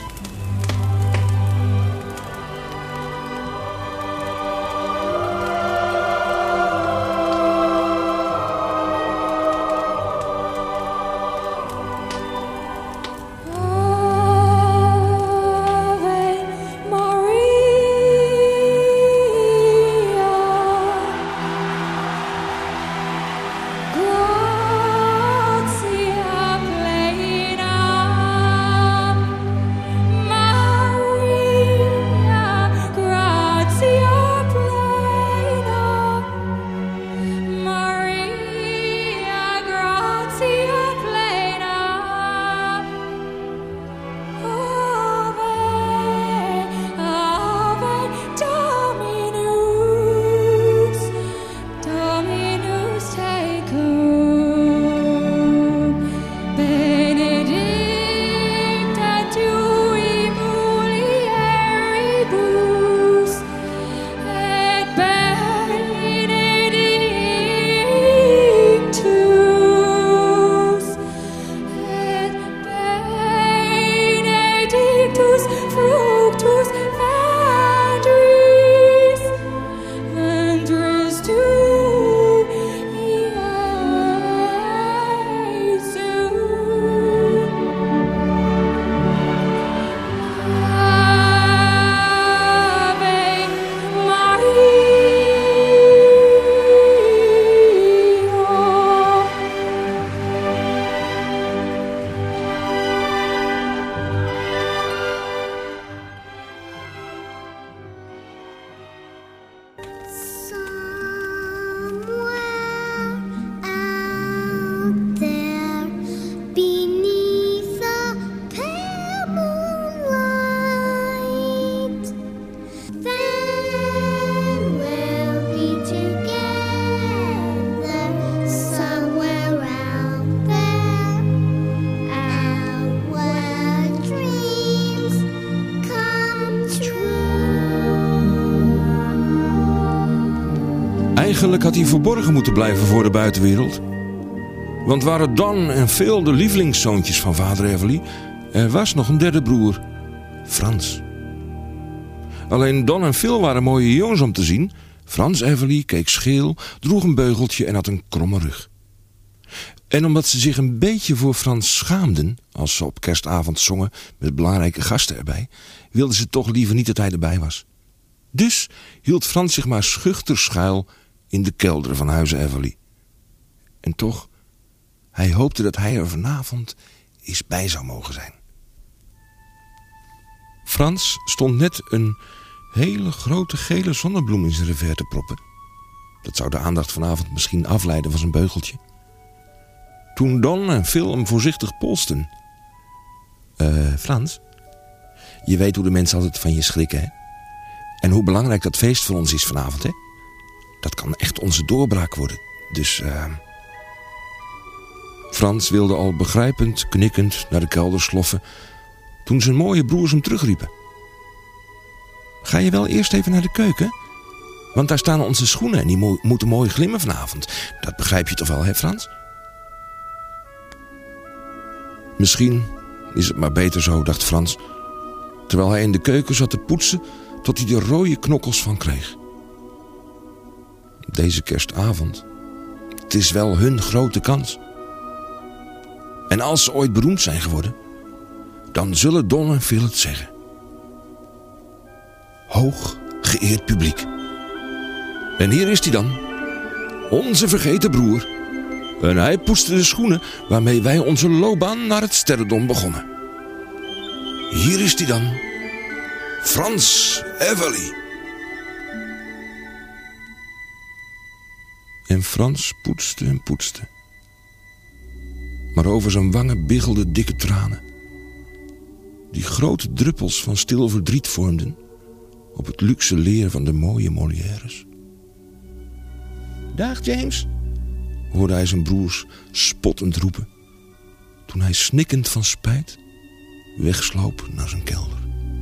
Eigenlijk had hij verborgen moeten blijven voor de buitenwereld. Want waren Don en Phil de lievelingszoontjes van vader Everly, er was nog een derde broer, Frans. Alleen Don en Phil waren mooie jongens om te zien. Frans Everly keek scheel, droeg een beugeltje en had een kromme rug. En omdat ze zich een beetje voor Frans schaamden, als ze op kerstavond zongen met belangrijke gasten erbij, wilden ze toch liever niet dat hij erbij was. Dus hield Frans zich maar schuchter schuil in de kelder van huize Everly. En toch, hij hoopte dat hij er vanavond eens bij zou mogen zijn. Frans stond net een hele grote gele zonnebloem in zijn revers te proppen. Dat zou de aandacht vanavond misschien afleiden van zijn beugeltje. Toen Don en Phil hem voorzichtig polsten. Eh, uh, Frans, je weet hoe de mensen altijd van je schrikken, hè? En hoe belangrijk dat feest voor ons is vanavond, hè? Dat kan echt onze doorbraak worden. Dus, eh... Uh... Frans wilde al begrijpend, knikkend naar de kelder sloffen toen zijn mooie broers hem terugriepen. Ga je wel eerst even naar de keuken? Want daar staan onze schoenen en die mo- moeten mooi glimmen vanavond. Dat begrijp je toch wel, hè Frans? Misschien is het maar beter zo, dacht Frans. terwijl hij in de keuken zat te poetsen tot hij er rode knokkels van kreeg. Deze kerstavond, het is wel hun grote kans. En als ze ooit beroemd zijn geworden, dan zullen Don en Phil het zeggen. Hoog geëerd publiek. En hier is hij dan, onze vergeten broer. En hij poetste de schoenen waarmee wij onze loopbaan naar het sterrendom begonnen. Hier is hij dan, Frans Everly. En Frans poetste en poetste. Maar over zijn wangen biggelden dikke tranen, die grote druppels van stil verdriet vormden op het luxe leer van de mooie Molières. Dag James, hoorde hij zijn broers spottend roepen, toen hij snikkend van spijt wegsloop naar zijn kelder.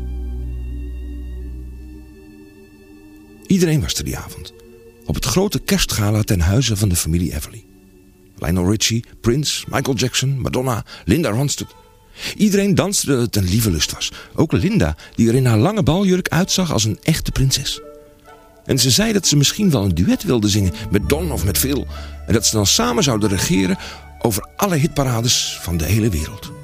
Iedereen was er die avond, op het grote kerstgala ten huize van de familie Everly. Lionel Richie, Prince, Michael Jackson, Madonna, Linda Ronstadt. Iedereen danste dat het een lieve lust was. Ook Linda, die er in haar lange baljurk uitzag als een echte prinses. En ze zei dat ze misschien wel een duet wilde zingen met Don of met Phil. En dat ze dan samen zouden regeren over alle hitparades van de hele wereld.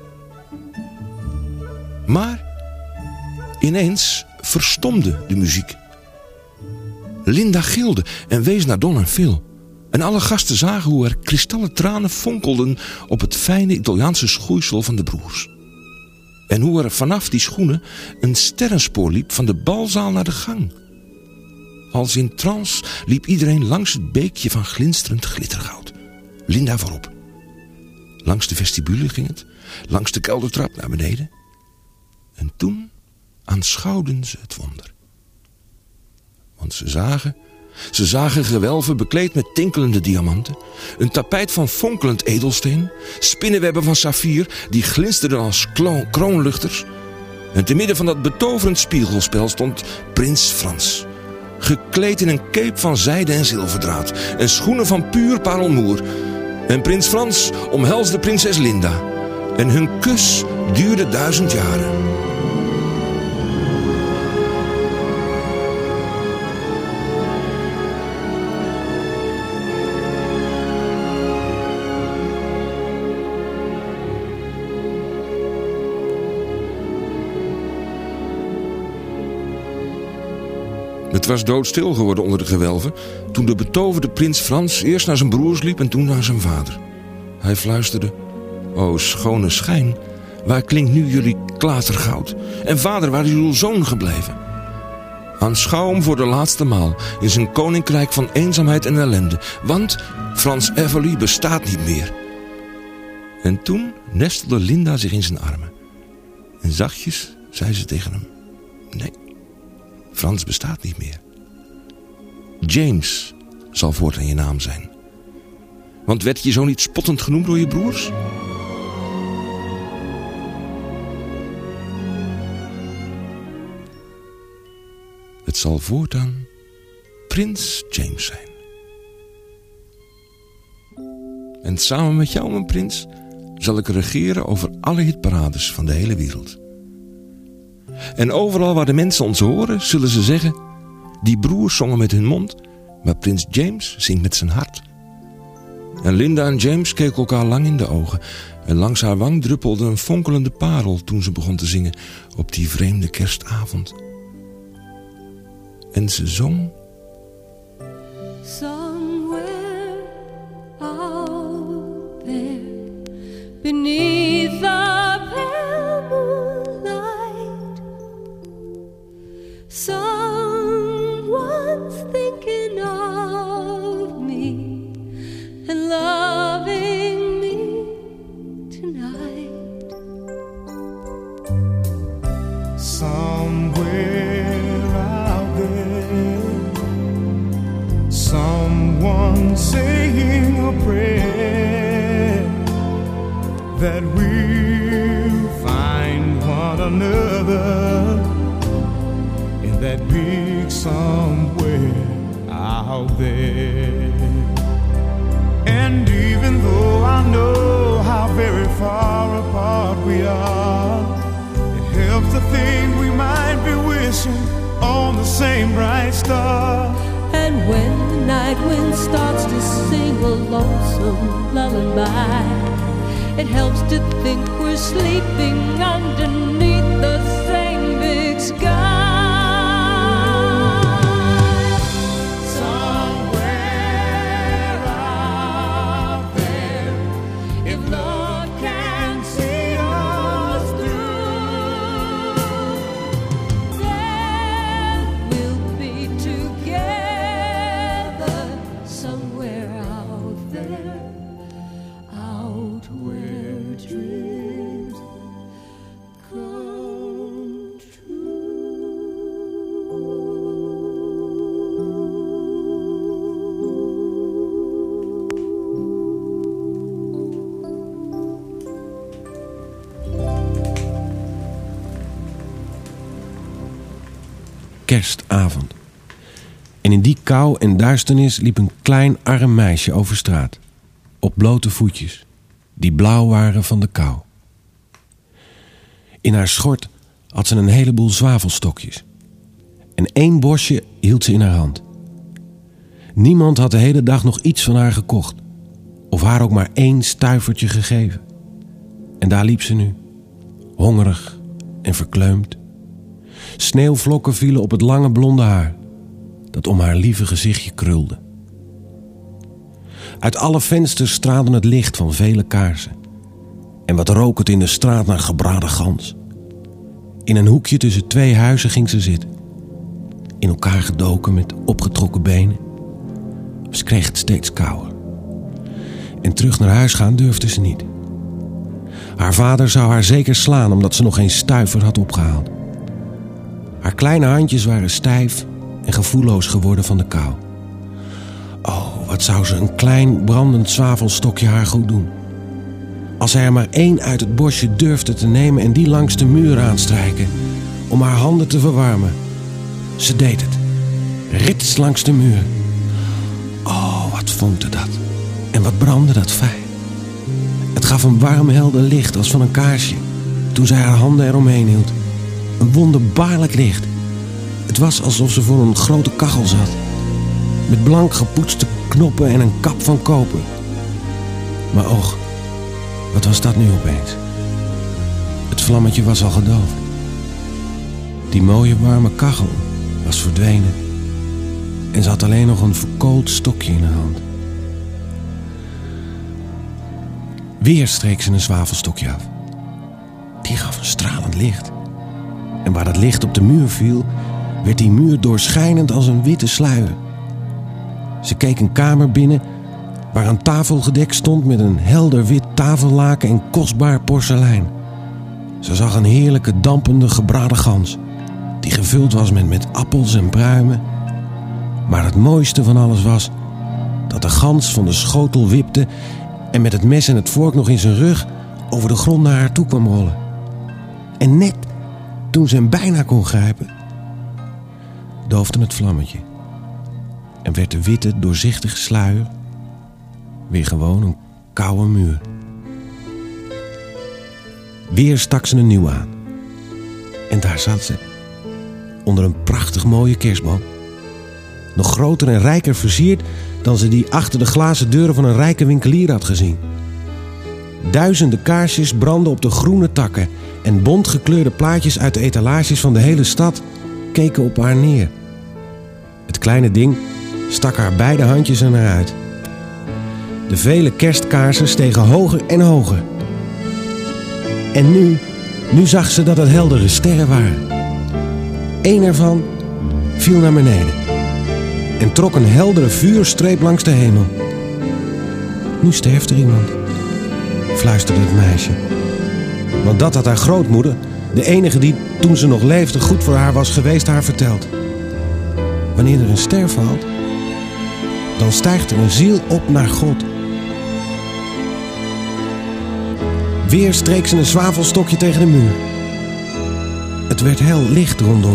Maar ineens verstomde de muziek. Linda gilde en wees naar Don en Phil. En alle gasten zagen hoe er kristallen tranen fonkelden op het fijne Italiaanse schoeisel van de broers. En hoe er vanaf die schoenen een sterrenspoor liep van de balzaal naar de gang. Als in trance liep iedereen langs het beekje van glinsterend glittergoud. Linda voorop. Langs de vestibule ging het, langs de keldertrap naar beneden. En toen aanschouwden ze het wonder. Want ze zagen... Ze zagen gewelven bekleed met tinkelende diamanten, een tapijt van fonkelend edelsteen, spinnenwebben van saffier die glinsterden als klo- kroonluchters. En te midden van dat betoverend spiegelspel stond prins Frans, gekleed in een cape van zijde en zilverdraad en schoenen van puur parelmoer. En prins Frans omhelsde prinses Linda en hun kus duurde duizend jaren. Het was doodstil geworden onder de gewelven toen de betoverde prins Frans eerst naar zijn broers liep en toen naar zijn vader. Hij fluisterde: O schone schijn, waar klinkt nu jullie klatergoud? En vader, waar is uw zoon gebleven? Aanschouw hem voor de laatste maal in zijn koninkrijk van eenzaamheid en ellende, want Frans Everly bestaat niet meer. En toen nestelde Linda zich in zijn armen. En zachtjes zei ze tegen hem: Nee, Frans bestaat niet meer. James zal voortaan je naam zijn. Want werd je zo niet spottend genoemd door je broers? Het zal voortaan Prins James zijn. En samen met jou, mijn prins, zal ik regeren over alle hitparades van de hele wereld. En overal waar de mensen ons horen, zullen ze zeggen: die broers zongen met hun mond, maar prins James zingt met zijn hart. En Linda en James keken elkaar lang in de ogen. En langs haar wang druppelde een fonkelende parel toen ze begon te zingen op die vreemde kerstavond. En ze zong: Somewhere out there, beneath the pale moonlight, someone's thinking of me and loving me tonight. Somewhere out there, someone saying a prayer that we'll find one another in that big somewhere out there. And even though I know how very far apart we are, it helps to think we might be wishing on the same bright star. And when the night wind starts to sing a lonesome lullaby, it helps to think we're sleeping underneath the same big sky. Kerstavond. En in die kou en duisternis liep een klein arm meisje over straat. Op blote voetjes, die blauw waren van de kou. In haar schort had ze een heleboel zwavelstokjes. En één bosje hield ze in haar hand. Niemand had de hele dag nog iets van haar gekocht. Of haar ook maar één stuivertje gegeven. En daar liep ze nu, hongerig en verkleumd. Sneeuwvlokken vielen op het lange blonde haar, dat om haar lieve gezichtje krulde. Uit alle vensters straalde het licht van vele kaarsen. En wat rook het in de straat naar gebraden gans. In een hoekje tussen twee huizen ging ze zitten. In elkaar gedoken met opgetrokken benen. Ze kreeg het steeds kouder. En terug naar huis gaan durfde ze niet. Haar vader zou haar zeker slaan omdat ze nog geen stuiver had opgehaald. Haar kleine handjes waren stijf en gevoelloos geworden van de kou. Oh, wat zou ze een klein brandend zwavelstokje haar goed doen. Als zij er maar één uit het bosje durfde te nemen en die langs de muur aanstrijken, om haar handen te verwarmen. Ze deed het. Rits langs de muur. Oh, wat vonkte dat. En wat brandde dat fijn. Het gaf een warm helder licht als van een kaarsje, toen zij haar handen eromheen hield. Een wonderbaarlijk licht. Het was alsof ze voor een grote kachel zat. Met blank gepoetste knoppen en een kap van koper. Maar och, wat was dat nu opeens? Het vlammetje was al gedoofd. Die mooie warme kachel was verdwenen. En ze had alleen nog een verkoold stokje in haar hand. Weer streek ze een zwavelstokje af. Die gaf een stralend licht. En waar dat licht op de muur viel, werd die muur doorschijnend als een witte sluier. Ze keek een kamer binnen waar een tafelgedek stond met een helder wit tafellaken en kostbaar porselein. Ze zag een heerlijke dampende gebraden gans, die gevuld was met, met appels en pruimen. Maar het mooiste van alles was dat de gans van de schotel wipte en met het mes en het vork nog in zijn rug over de grond naar haar toe kwam rollen. En net toen ze hem bijna kon grijpen, doofde het vlammetje en werd de witte, doorzichtige sluier weer gewoon een koude muur. Weer stak ze een nieuw aan. En daar zat ze, onder een prachtig mooie kerstboom. Nog groter en rijker versierd dan ze die achter de glazen deuren van een rijke winkelier had gezien. Duizenden kaarsjes brandden op de groene takken en bontgekleurde plaatjes uit de etalages van de hele stad keken op haar neer. Het kleine ding stak haar beide handjes er naar uit. De vele kerstkaarsen stegen hoger en hoger. En nu, nu zag ze dat het heldere sterren waren. Eén ervan viel naar beneden en trok een heldere vuurstreep langs de hemel. Nu sterft er iemand, fluisterde het meisje. Want dat had haar grootmoeder, de enige die toen ze nog leefde goed voor haar was geweest, haar verteld. Wanneer er een ster valt, dan stijgt er een ziel op naar God. Weer streek ze een zwavelstokje tegen de muur. Het werd hel licht rondom.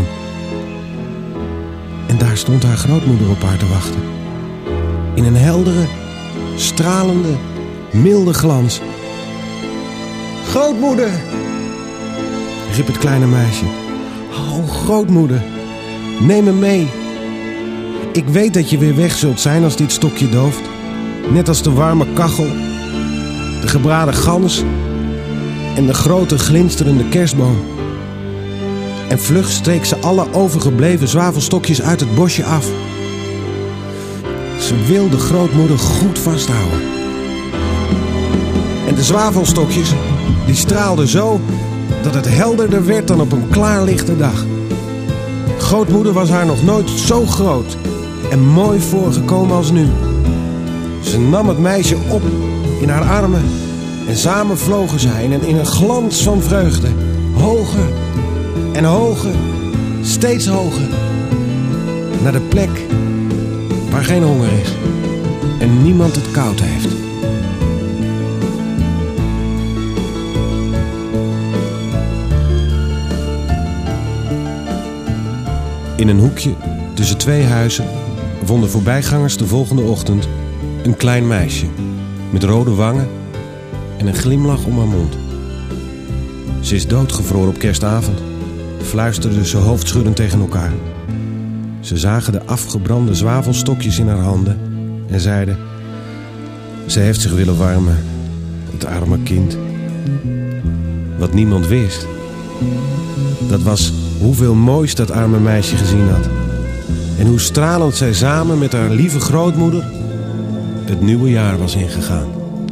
En daar stond haar grootmoeder op haar te wachten. In een heldere, stralende, milde glans. Grootmoeder, riep het kleine meisje. Oh, grootmoeder, neem me mee. Ik weet dat je weer weg zult zijn als dit stokje dooft. Net als de warme kachel, de gebraden gans en de grote glinsterende kerstboom. En vlug streek ze alle overgebleven zwavelstokjes uit het bosje af. Ze wilde grootmoeder goed vasthouden. En de zwavelstokjes, die straalden zo dat het helderder werd dan op een klaarlichte dag. Grootmoeder was haar nog nooit zo groot en mooi voorgekomen als nu. Ze nam het meisje op in haar armen en samen vlogen zij in een, in een glans van vreugde. Hoger en hoger, steeds hoger. Naar de plek waar geen honger is en niemand het koud heeft. In een hoekje tussen twee huizen vonden voorbijgangers de volgende ochtend een klein meisje met rode wangen en een glimlach om haar mond. Ze is doodgevroren op kerstavond, fluisterden ze hoofdschuddend tegen elkaar. Ze zagen de afgebrande zwavelstokjes in haar handen en zeiden: ze heeft zich willen warmen, het arme kind. Wat niemand wist, dat was hoeveel moois dat arme meisje gezien had. En hoe stralend zij samen met haar lieve grootmoeder het nieuwe jaar was ingegaan.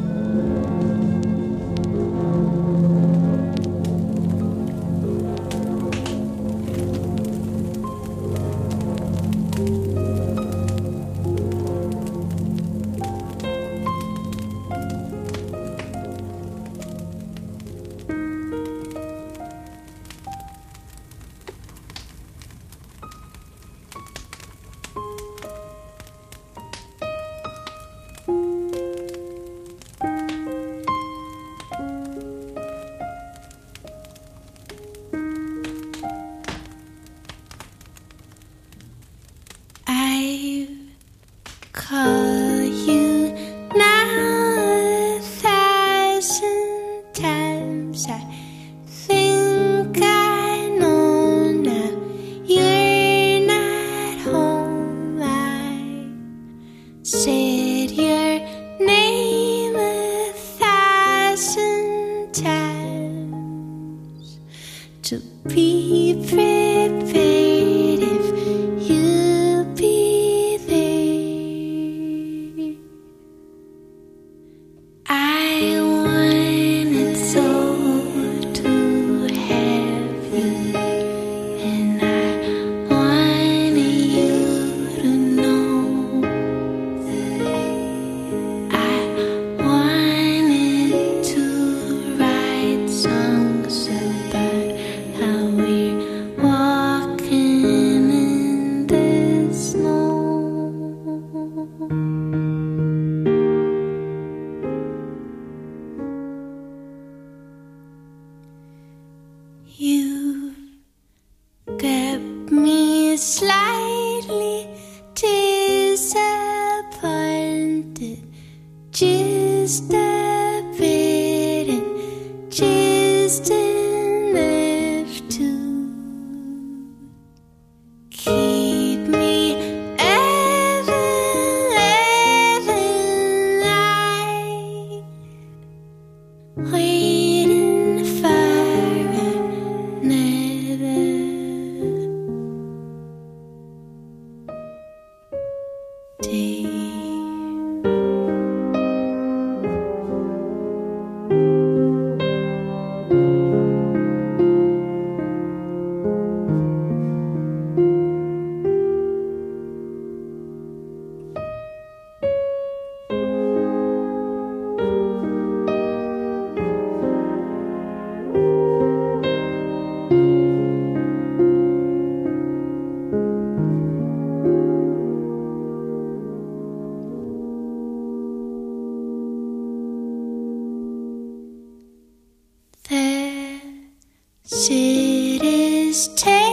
City's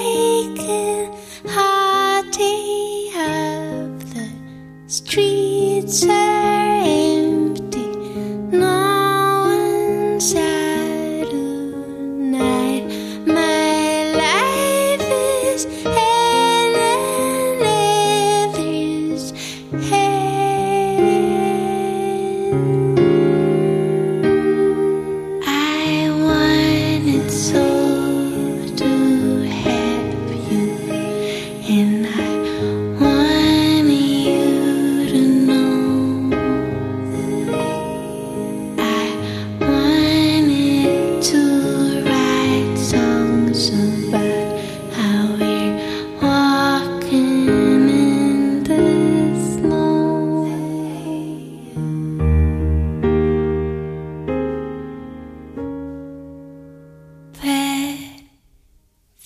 taken hearty of the streets are empty. No one's out tonight. My life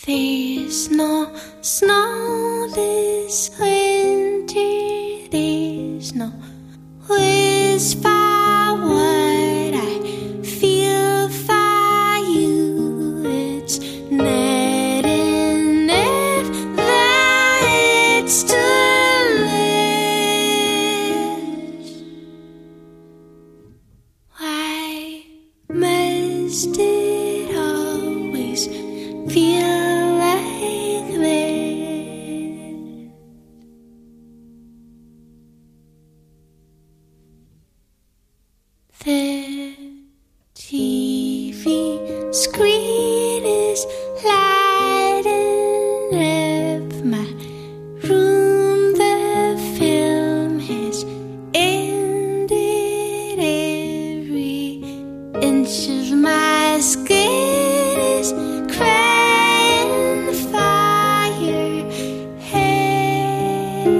There's no snow this winter, there's no whisper what I feel for you. It's not enough that it's too late. Why must it always feel the T V screen is lighting up my room. The film has ended. Every inch of my skin is crying for your head.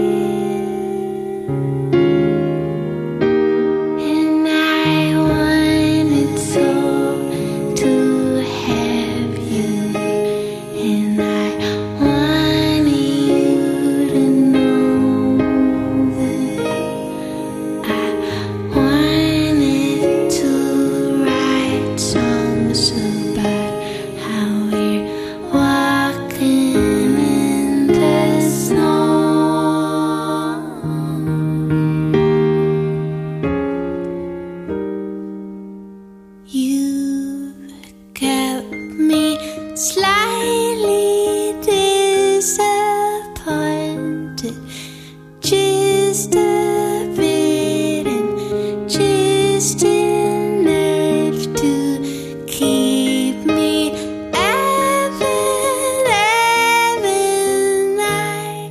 And I wanted so to have you, and I wanted you to know that I wanted to write songs about how we're walking in the snow. You've kept me slightly disappointed, just a bit, and just enough to keep me up and up at night,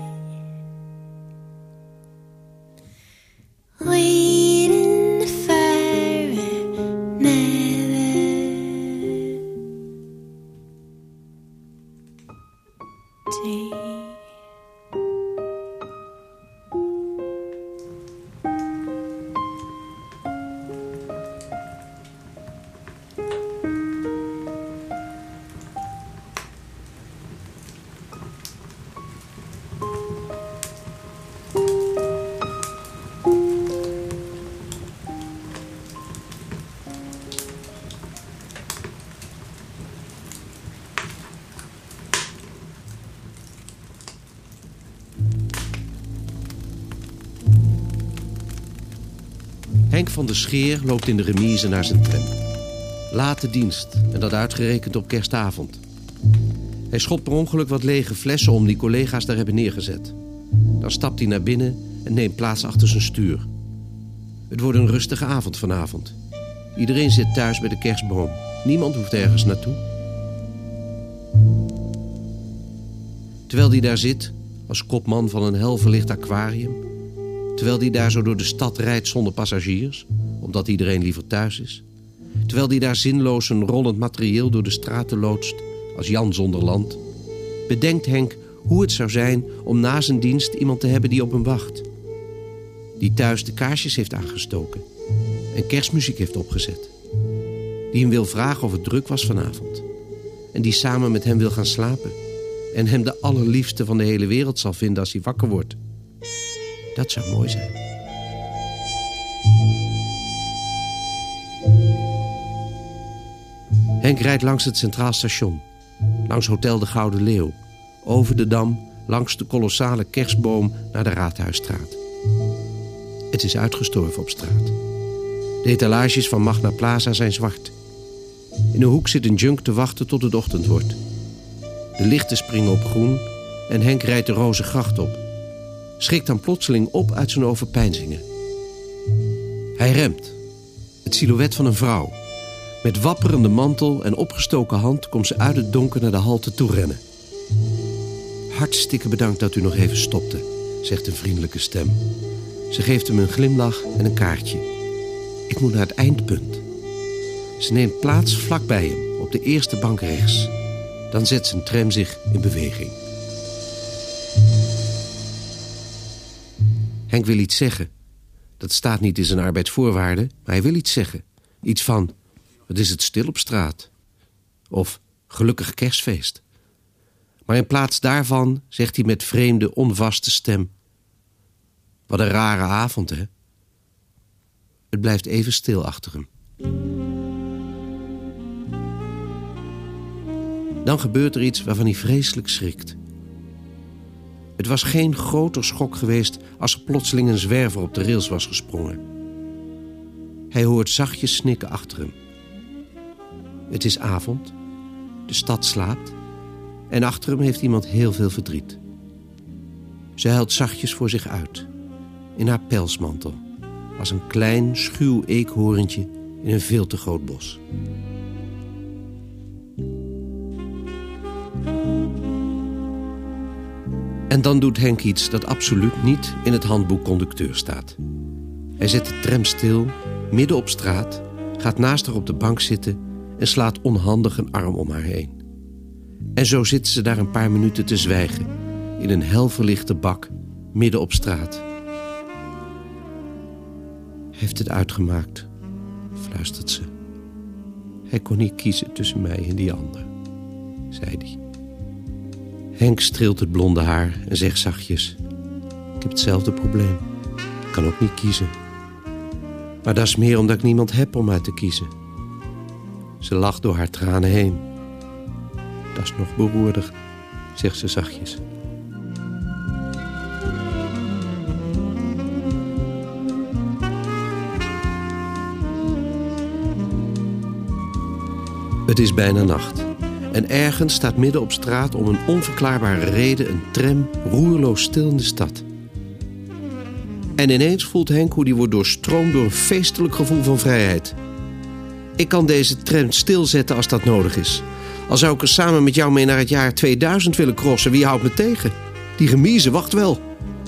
waiting for another day. Henk van der Scheer loopt in de remise naar zijn tram. Late dienst, en dat uitgerekend op kerstavond. Hij schopt per ongeluk wat lege flessen om die collega's daar hebben neergezet. Dan stapt hij naar binnen en neemt plaats achter zijn stuur. Het wordt een rustige avond vanavond. Iedereen zit thuis bij de kerstboom. Niemand hoeft ergens naartoe. Terwijl hij daar zit, als kopman van een helverlicht aquarium, terwijl hij daar zo door de stad rijdt zonder passagiers, omdat iedereen liever thuis is, terwijl hij daar zinloos een rollend materieel door de straten loodst als Jan zonder land, bedenkt Henk hoe het zou zijn om na zijn dienst iemand te hebben die op hem wacht. Die thuis de kaarsjes heeft aangestoken en kerstmuziek heeft opgezet. Die hem wil vragen of het druk was vanavond. En die samen met hem wil gaan slapen. En hem de allerliefste van de hele wereld zal vinden als hij wakker wordt. Dat zou mooi zijn. Henk rijdt langs het Centraal Station. Langs Hotel de Gouden Leeuw. Over de Dam, langs de kolossale kerstboom naar de Raadhuisstraat. Het is uitgestorven op straat. De etalages van Magna Plaza zijn zwart. In een hoek zit een junk te wachten tot het ochtend wordt. De lichten springen op groen en Henk rijdt de Rozengracht op. Schrikt dan plotseling op uit zijn overpeinzingen. Hij remt. Het silhouet van een vrouw. Met wapperende mantel en opgestoken hand komt ze uit het donker naar de halte toe rennen. Hartstikke bedankt dat u nog even stopte, zegt een vriendelijke stem. Ze geeft hem een glimlach en een kaartje. Ik moet naar het eindpunt. Ze neemt plaats vlakbij hem, op de eerste bank rechts. Dan zet zijn tram zich in beweging. Henk wil iets zeggen. Dat staat niet in zijn arbeidsvoorwaarden, maar hij wil iets zeggen. Iets van, wat is het stil op straat? Of, gelukkig kerstfeest. Maar in plaats daarvan zegt hij met vreemde, onvaste stem: wat een rare avond, hè? Het blijft even stil achter hem. Dan gebeurt er iets waarvan hij vreselijk schrikt. Het was geen groter schok geweest als er plotseling een zwerver op de rails was gesprongen. Hij hoort zachtjes snikken achter hem. Het is avond, de stad slaapt en achter hem heeft iemand heel veel verdriet. Ze huilt zachtjes voor zich uit, in haar pelsmantel, als een klein, schuw eekhoorntje in een veel te groot bos. En dan doet Henk iets dat absoluut niet in het handboek conducteur staat. Hij zet de tram stil, midden op straat, gaat naast haar op de bank zitten en slaat onhandig een arm om haar heen. En zo zitten ze daar een paar minuten te zwijgen, in een hel verlichte bak, midden op straat. Hij heeft het uitgemaakt, fluistert ze. Hij kon niet kiezen tussen mij en die ander, zei hij. Henk streelt het blonde haar en zegt zachtjes: ik heb hetzelfde probleem. Ik kan ook niet kiezen. Maar dat is meer omdat ik niemand heb om uit te kiezen. Ze lacht door haar tranen heen. Dat is nog beroerder, zegt ze zachtjes. Het is bijna nacht. En ergens staat midden op straat om een onverklaarbare reden een tram roerloos stil in de stad. En ineens voelt Henk hoe die wordt doorstroomd door een feestelijk gevoel van vrijheid. Ik kan deze tram stilzetten als dat nodig is. Al zou ik er samen met jou mee naar het jaar tweeduizend willen crossen, wie houdt me tegen? Die remise wacht wel.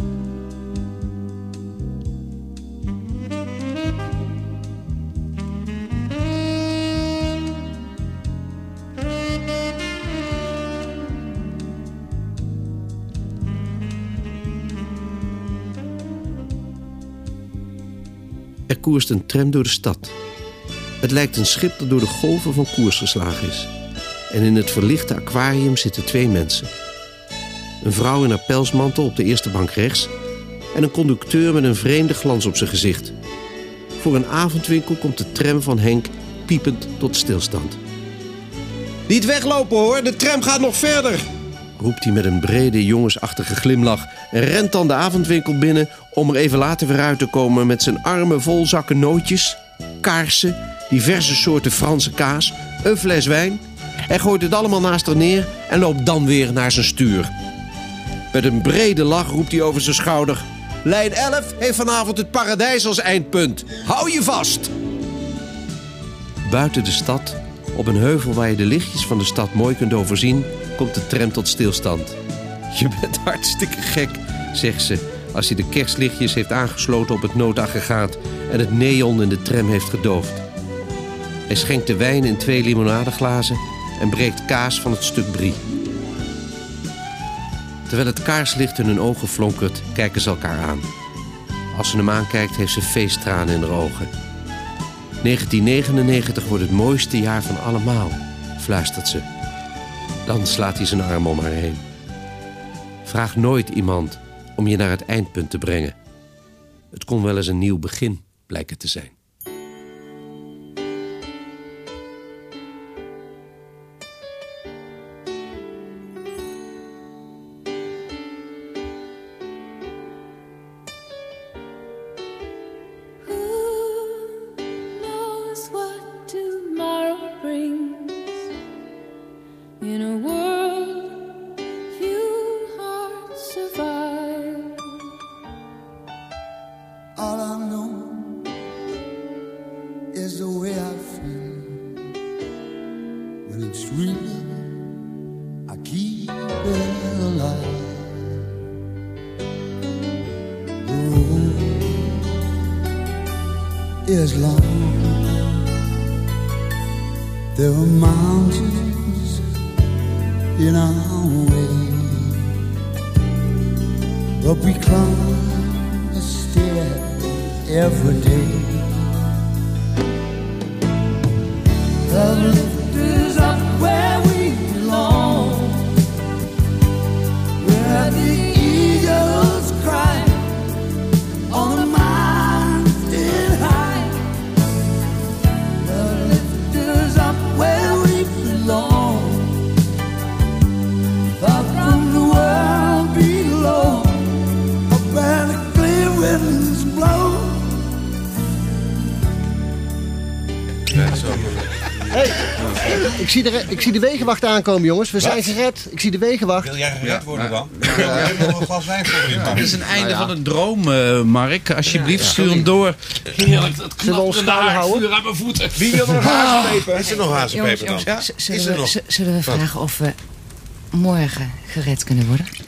Er koerst een tram door de stad. Het lijkt een schip dat door de golven van koers geslagen is. En in het verlichte aquarium zitten twee mensen. Een vrouw in haar pelsmantel op de eerste bank rechts en een conducteur met een vreemde glans op zijn gezicht. Voor een avondwinkel komt de tram van Henk piepend tot stilstand. Niet weglopen hoor, de tram gaat nog verder, roept hij met een brede jongensachtige glimlach en rent dan de avondwinkel binnen om er even later weer uit te komen met zijn armen vol zakken nootjes, kaarsen, diverse soorten Franse kaas, een fles wijn. Hij gooit het allemaal naast haar neer en loopt dan weer naar zijn stuur. Met een brede lach roept hij over zijn schouder: lijn elf heeft vanavond het paradijs als eindpunt. Hou je vast! Buiten de stad, op een heuvel waar je de lichtjes van de stad mooi kunt overzien, komt de tram tot stilstand. Je bent hartstikke gek, zegt ze, als hij de kerstlichtjes heeft aangesloten op het noodaggregaat en het neon in de tram heeft gedoofd. Hij schenkt de wijn in twee limonadeglazen en breekt kaas van het stuk brie. Terwijl het kaarslicht in hun ogen flonkert, kijken ze elkaar aan. Als ze hem aankijkt, heeft ze feesttranen in haar ogen. negentien negenennegentig wordt het mooiste jaar van allemaal, fluistert ze. Dan slaat hij zijn arm om haar heen. Vraag nooit iemand om je naar het eindpunt te brengen. Het kon wel eens een nieuw begin blijken te zijn. Is long. There are mountains in our way, but we climb a stair every day. The lift is up where we belong. alone. Far from the world below, up where the clear winds blow. Hey, ik zie, de, ik zie de wegenwacht aankomen, jongens. We Wat? zijn gered. Ik zie de wegenwacht. Wil jij gered worden Ja. dan? Ja. Ja. Ik heb nog een glas wijn voor je. Het is een einde Nou ja. van een droom, uh, Mark. Alsjeblieft, Ja, ja. stuur hem door. Heerlijk, dat Zullen we ons schuil houden? vuur aan mijn voeten. Wie wil er nog hazenpeper? Is er nog Jongens, hazenpeper dan? jongens, z- Is zullen, er we, nog? z- zullen we vragen of we morgen gered kunnen worden?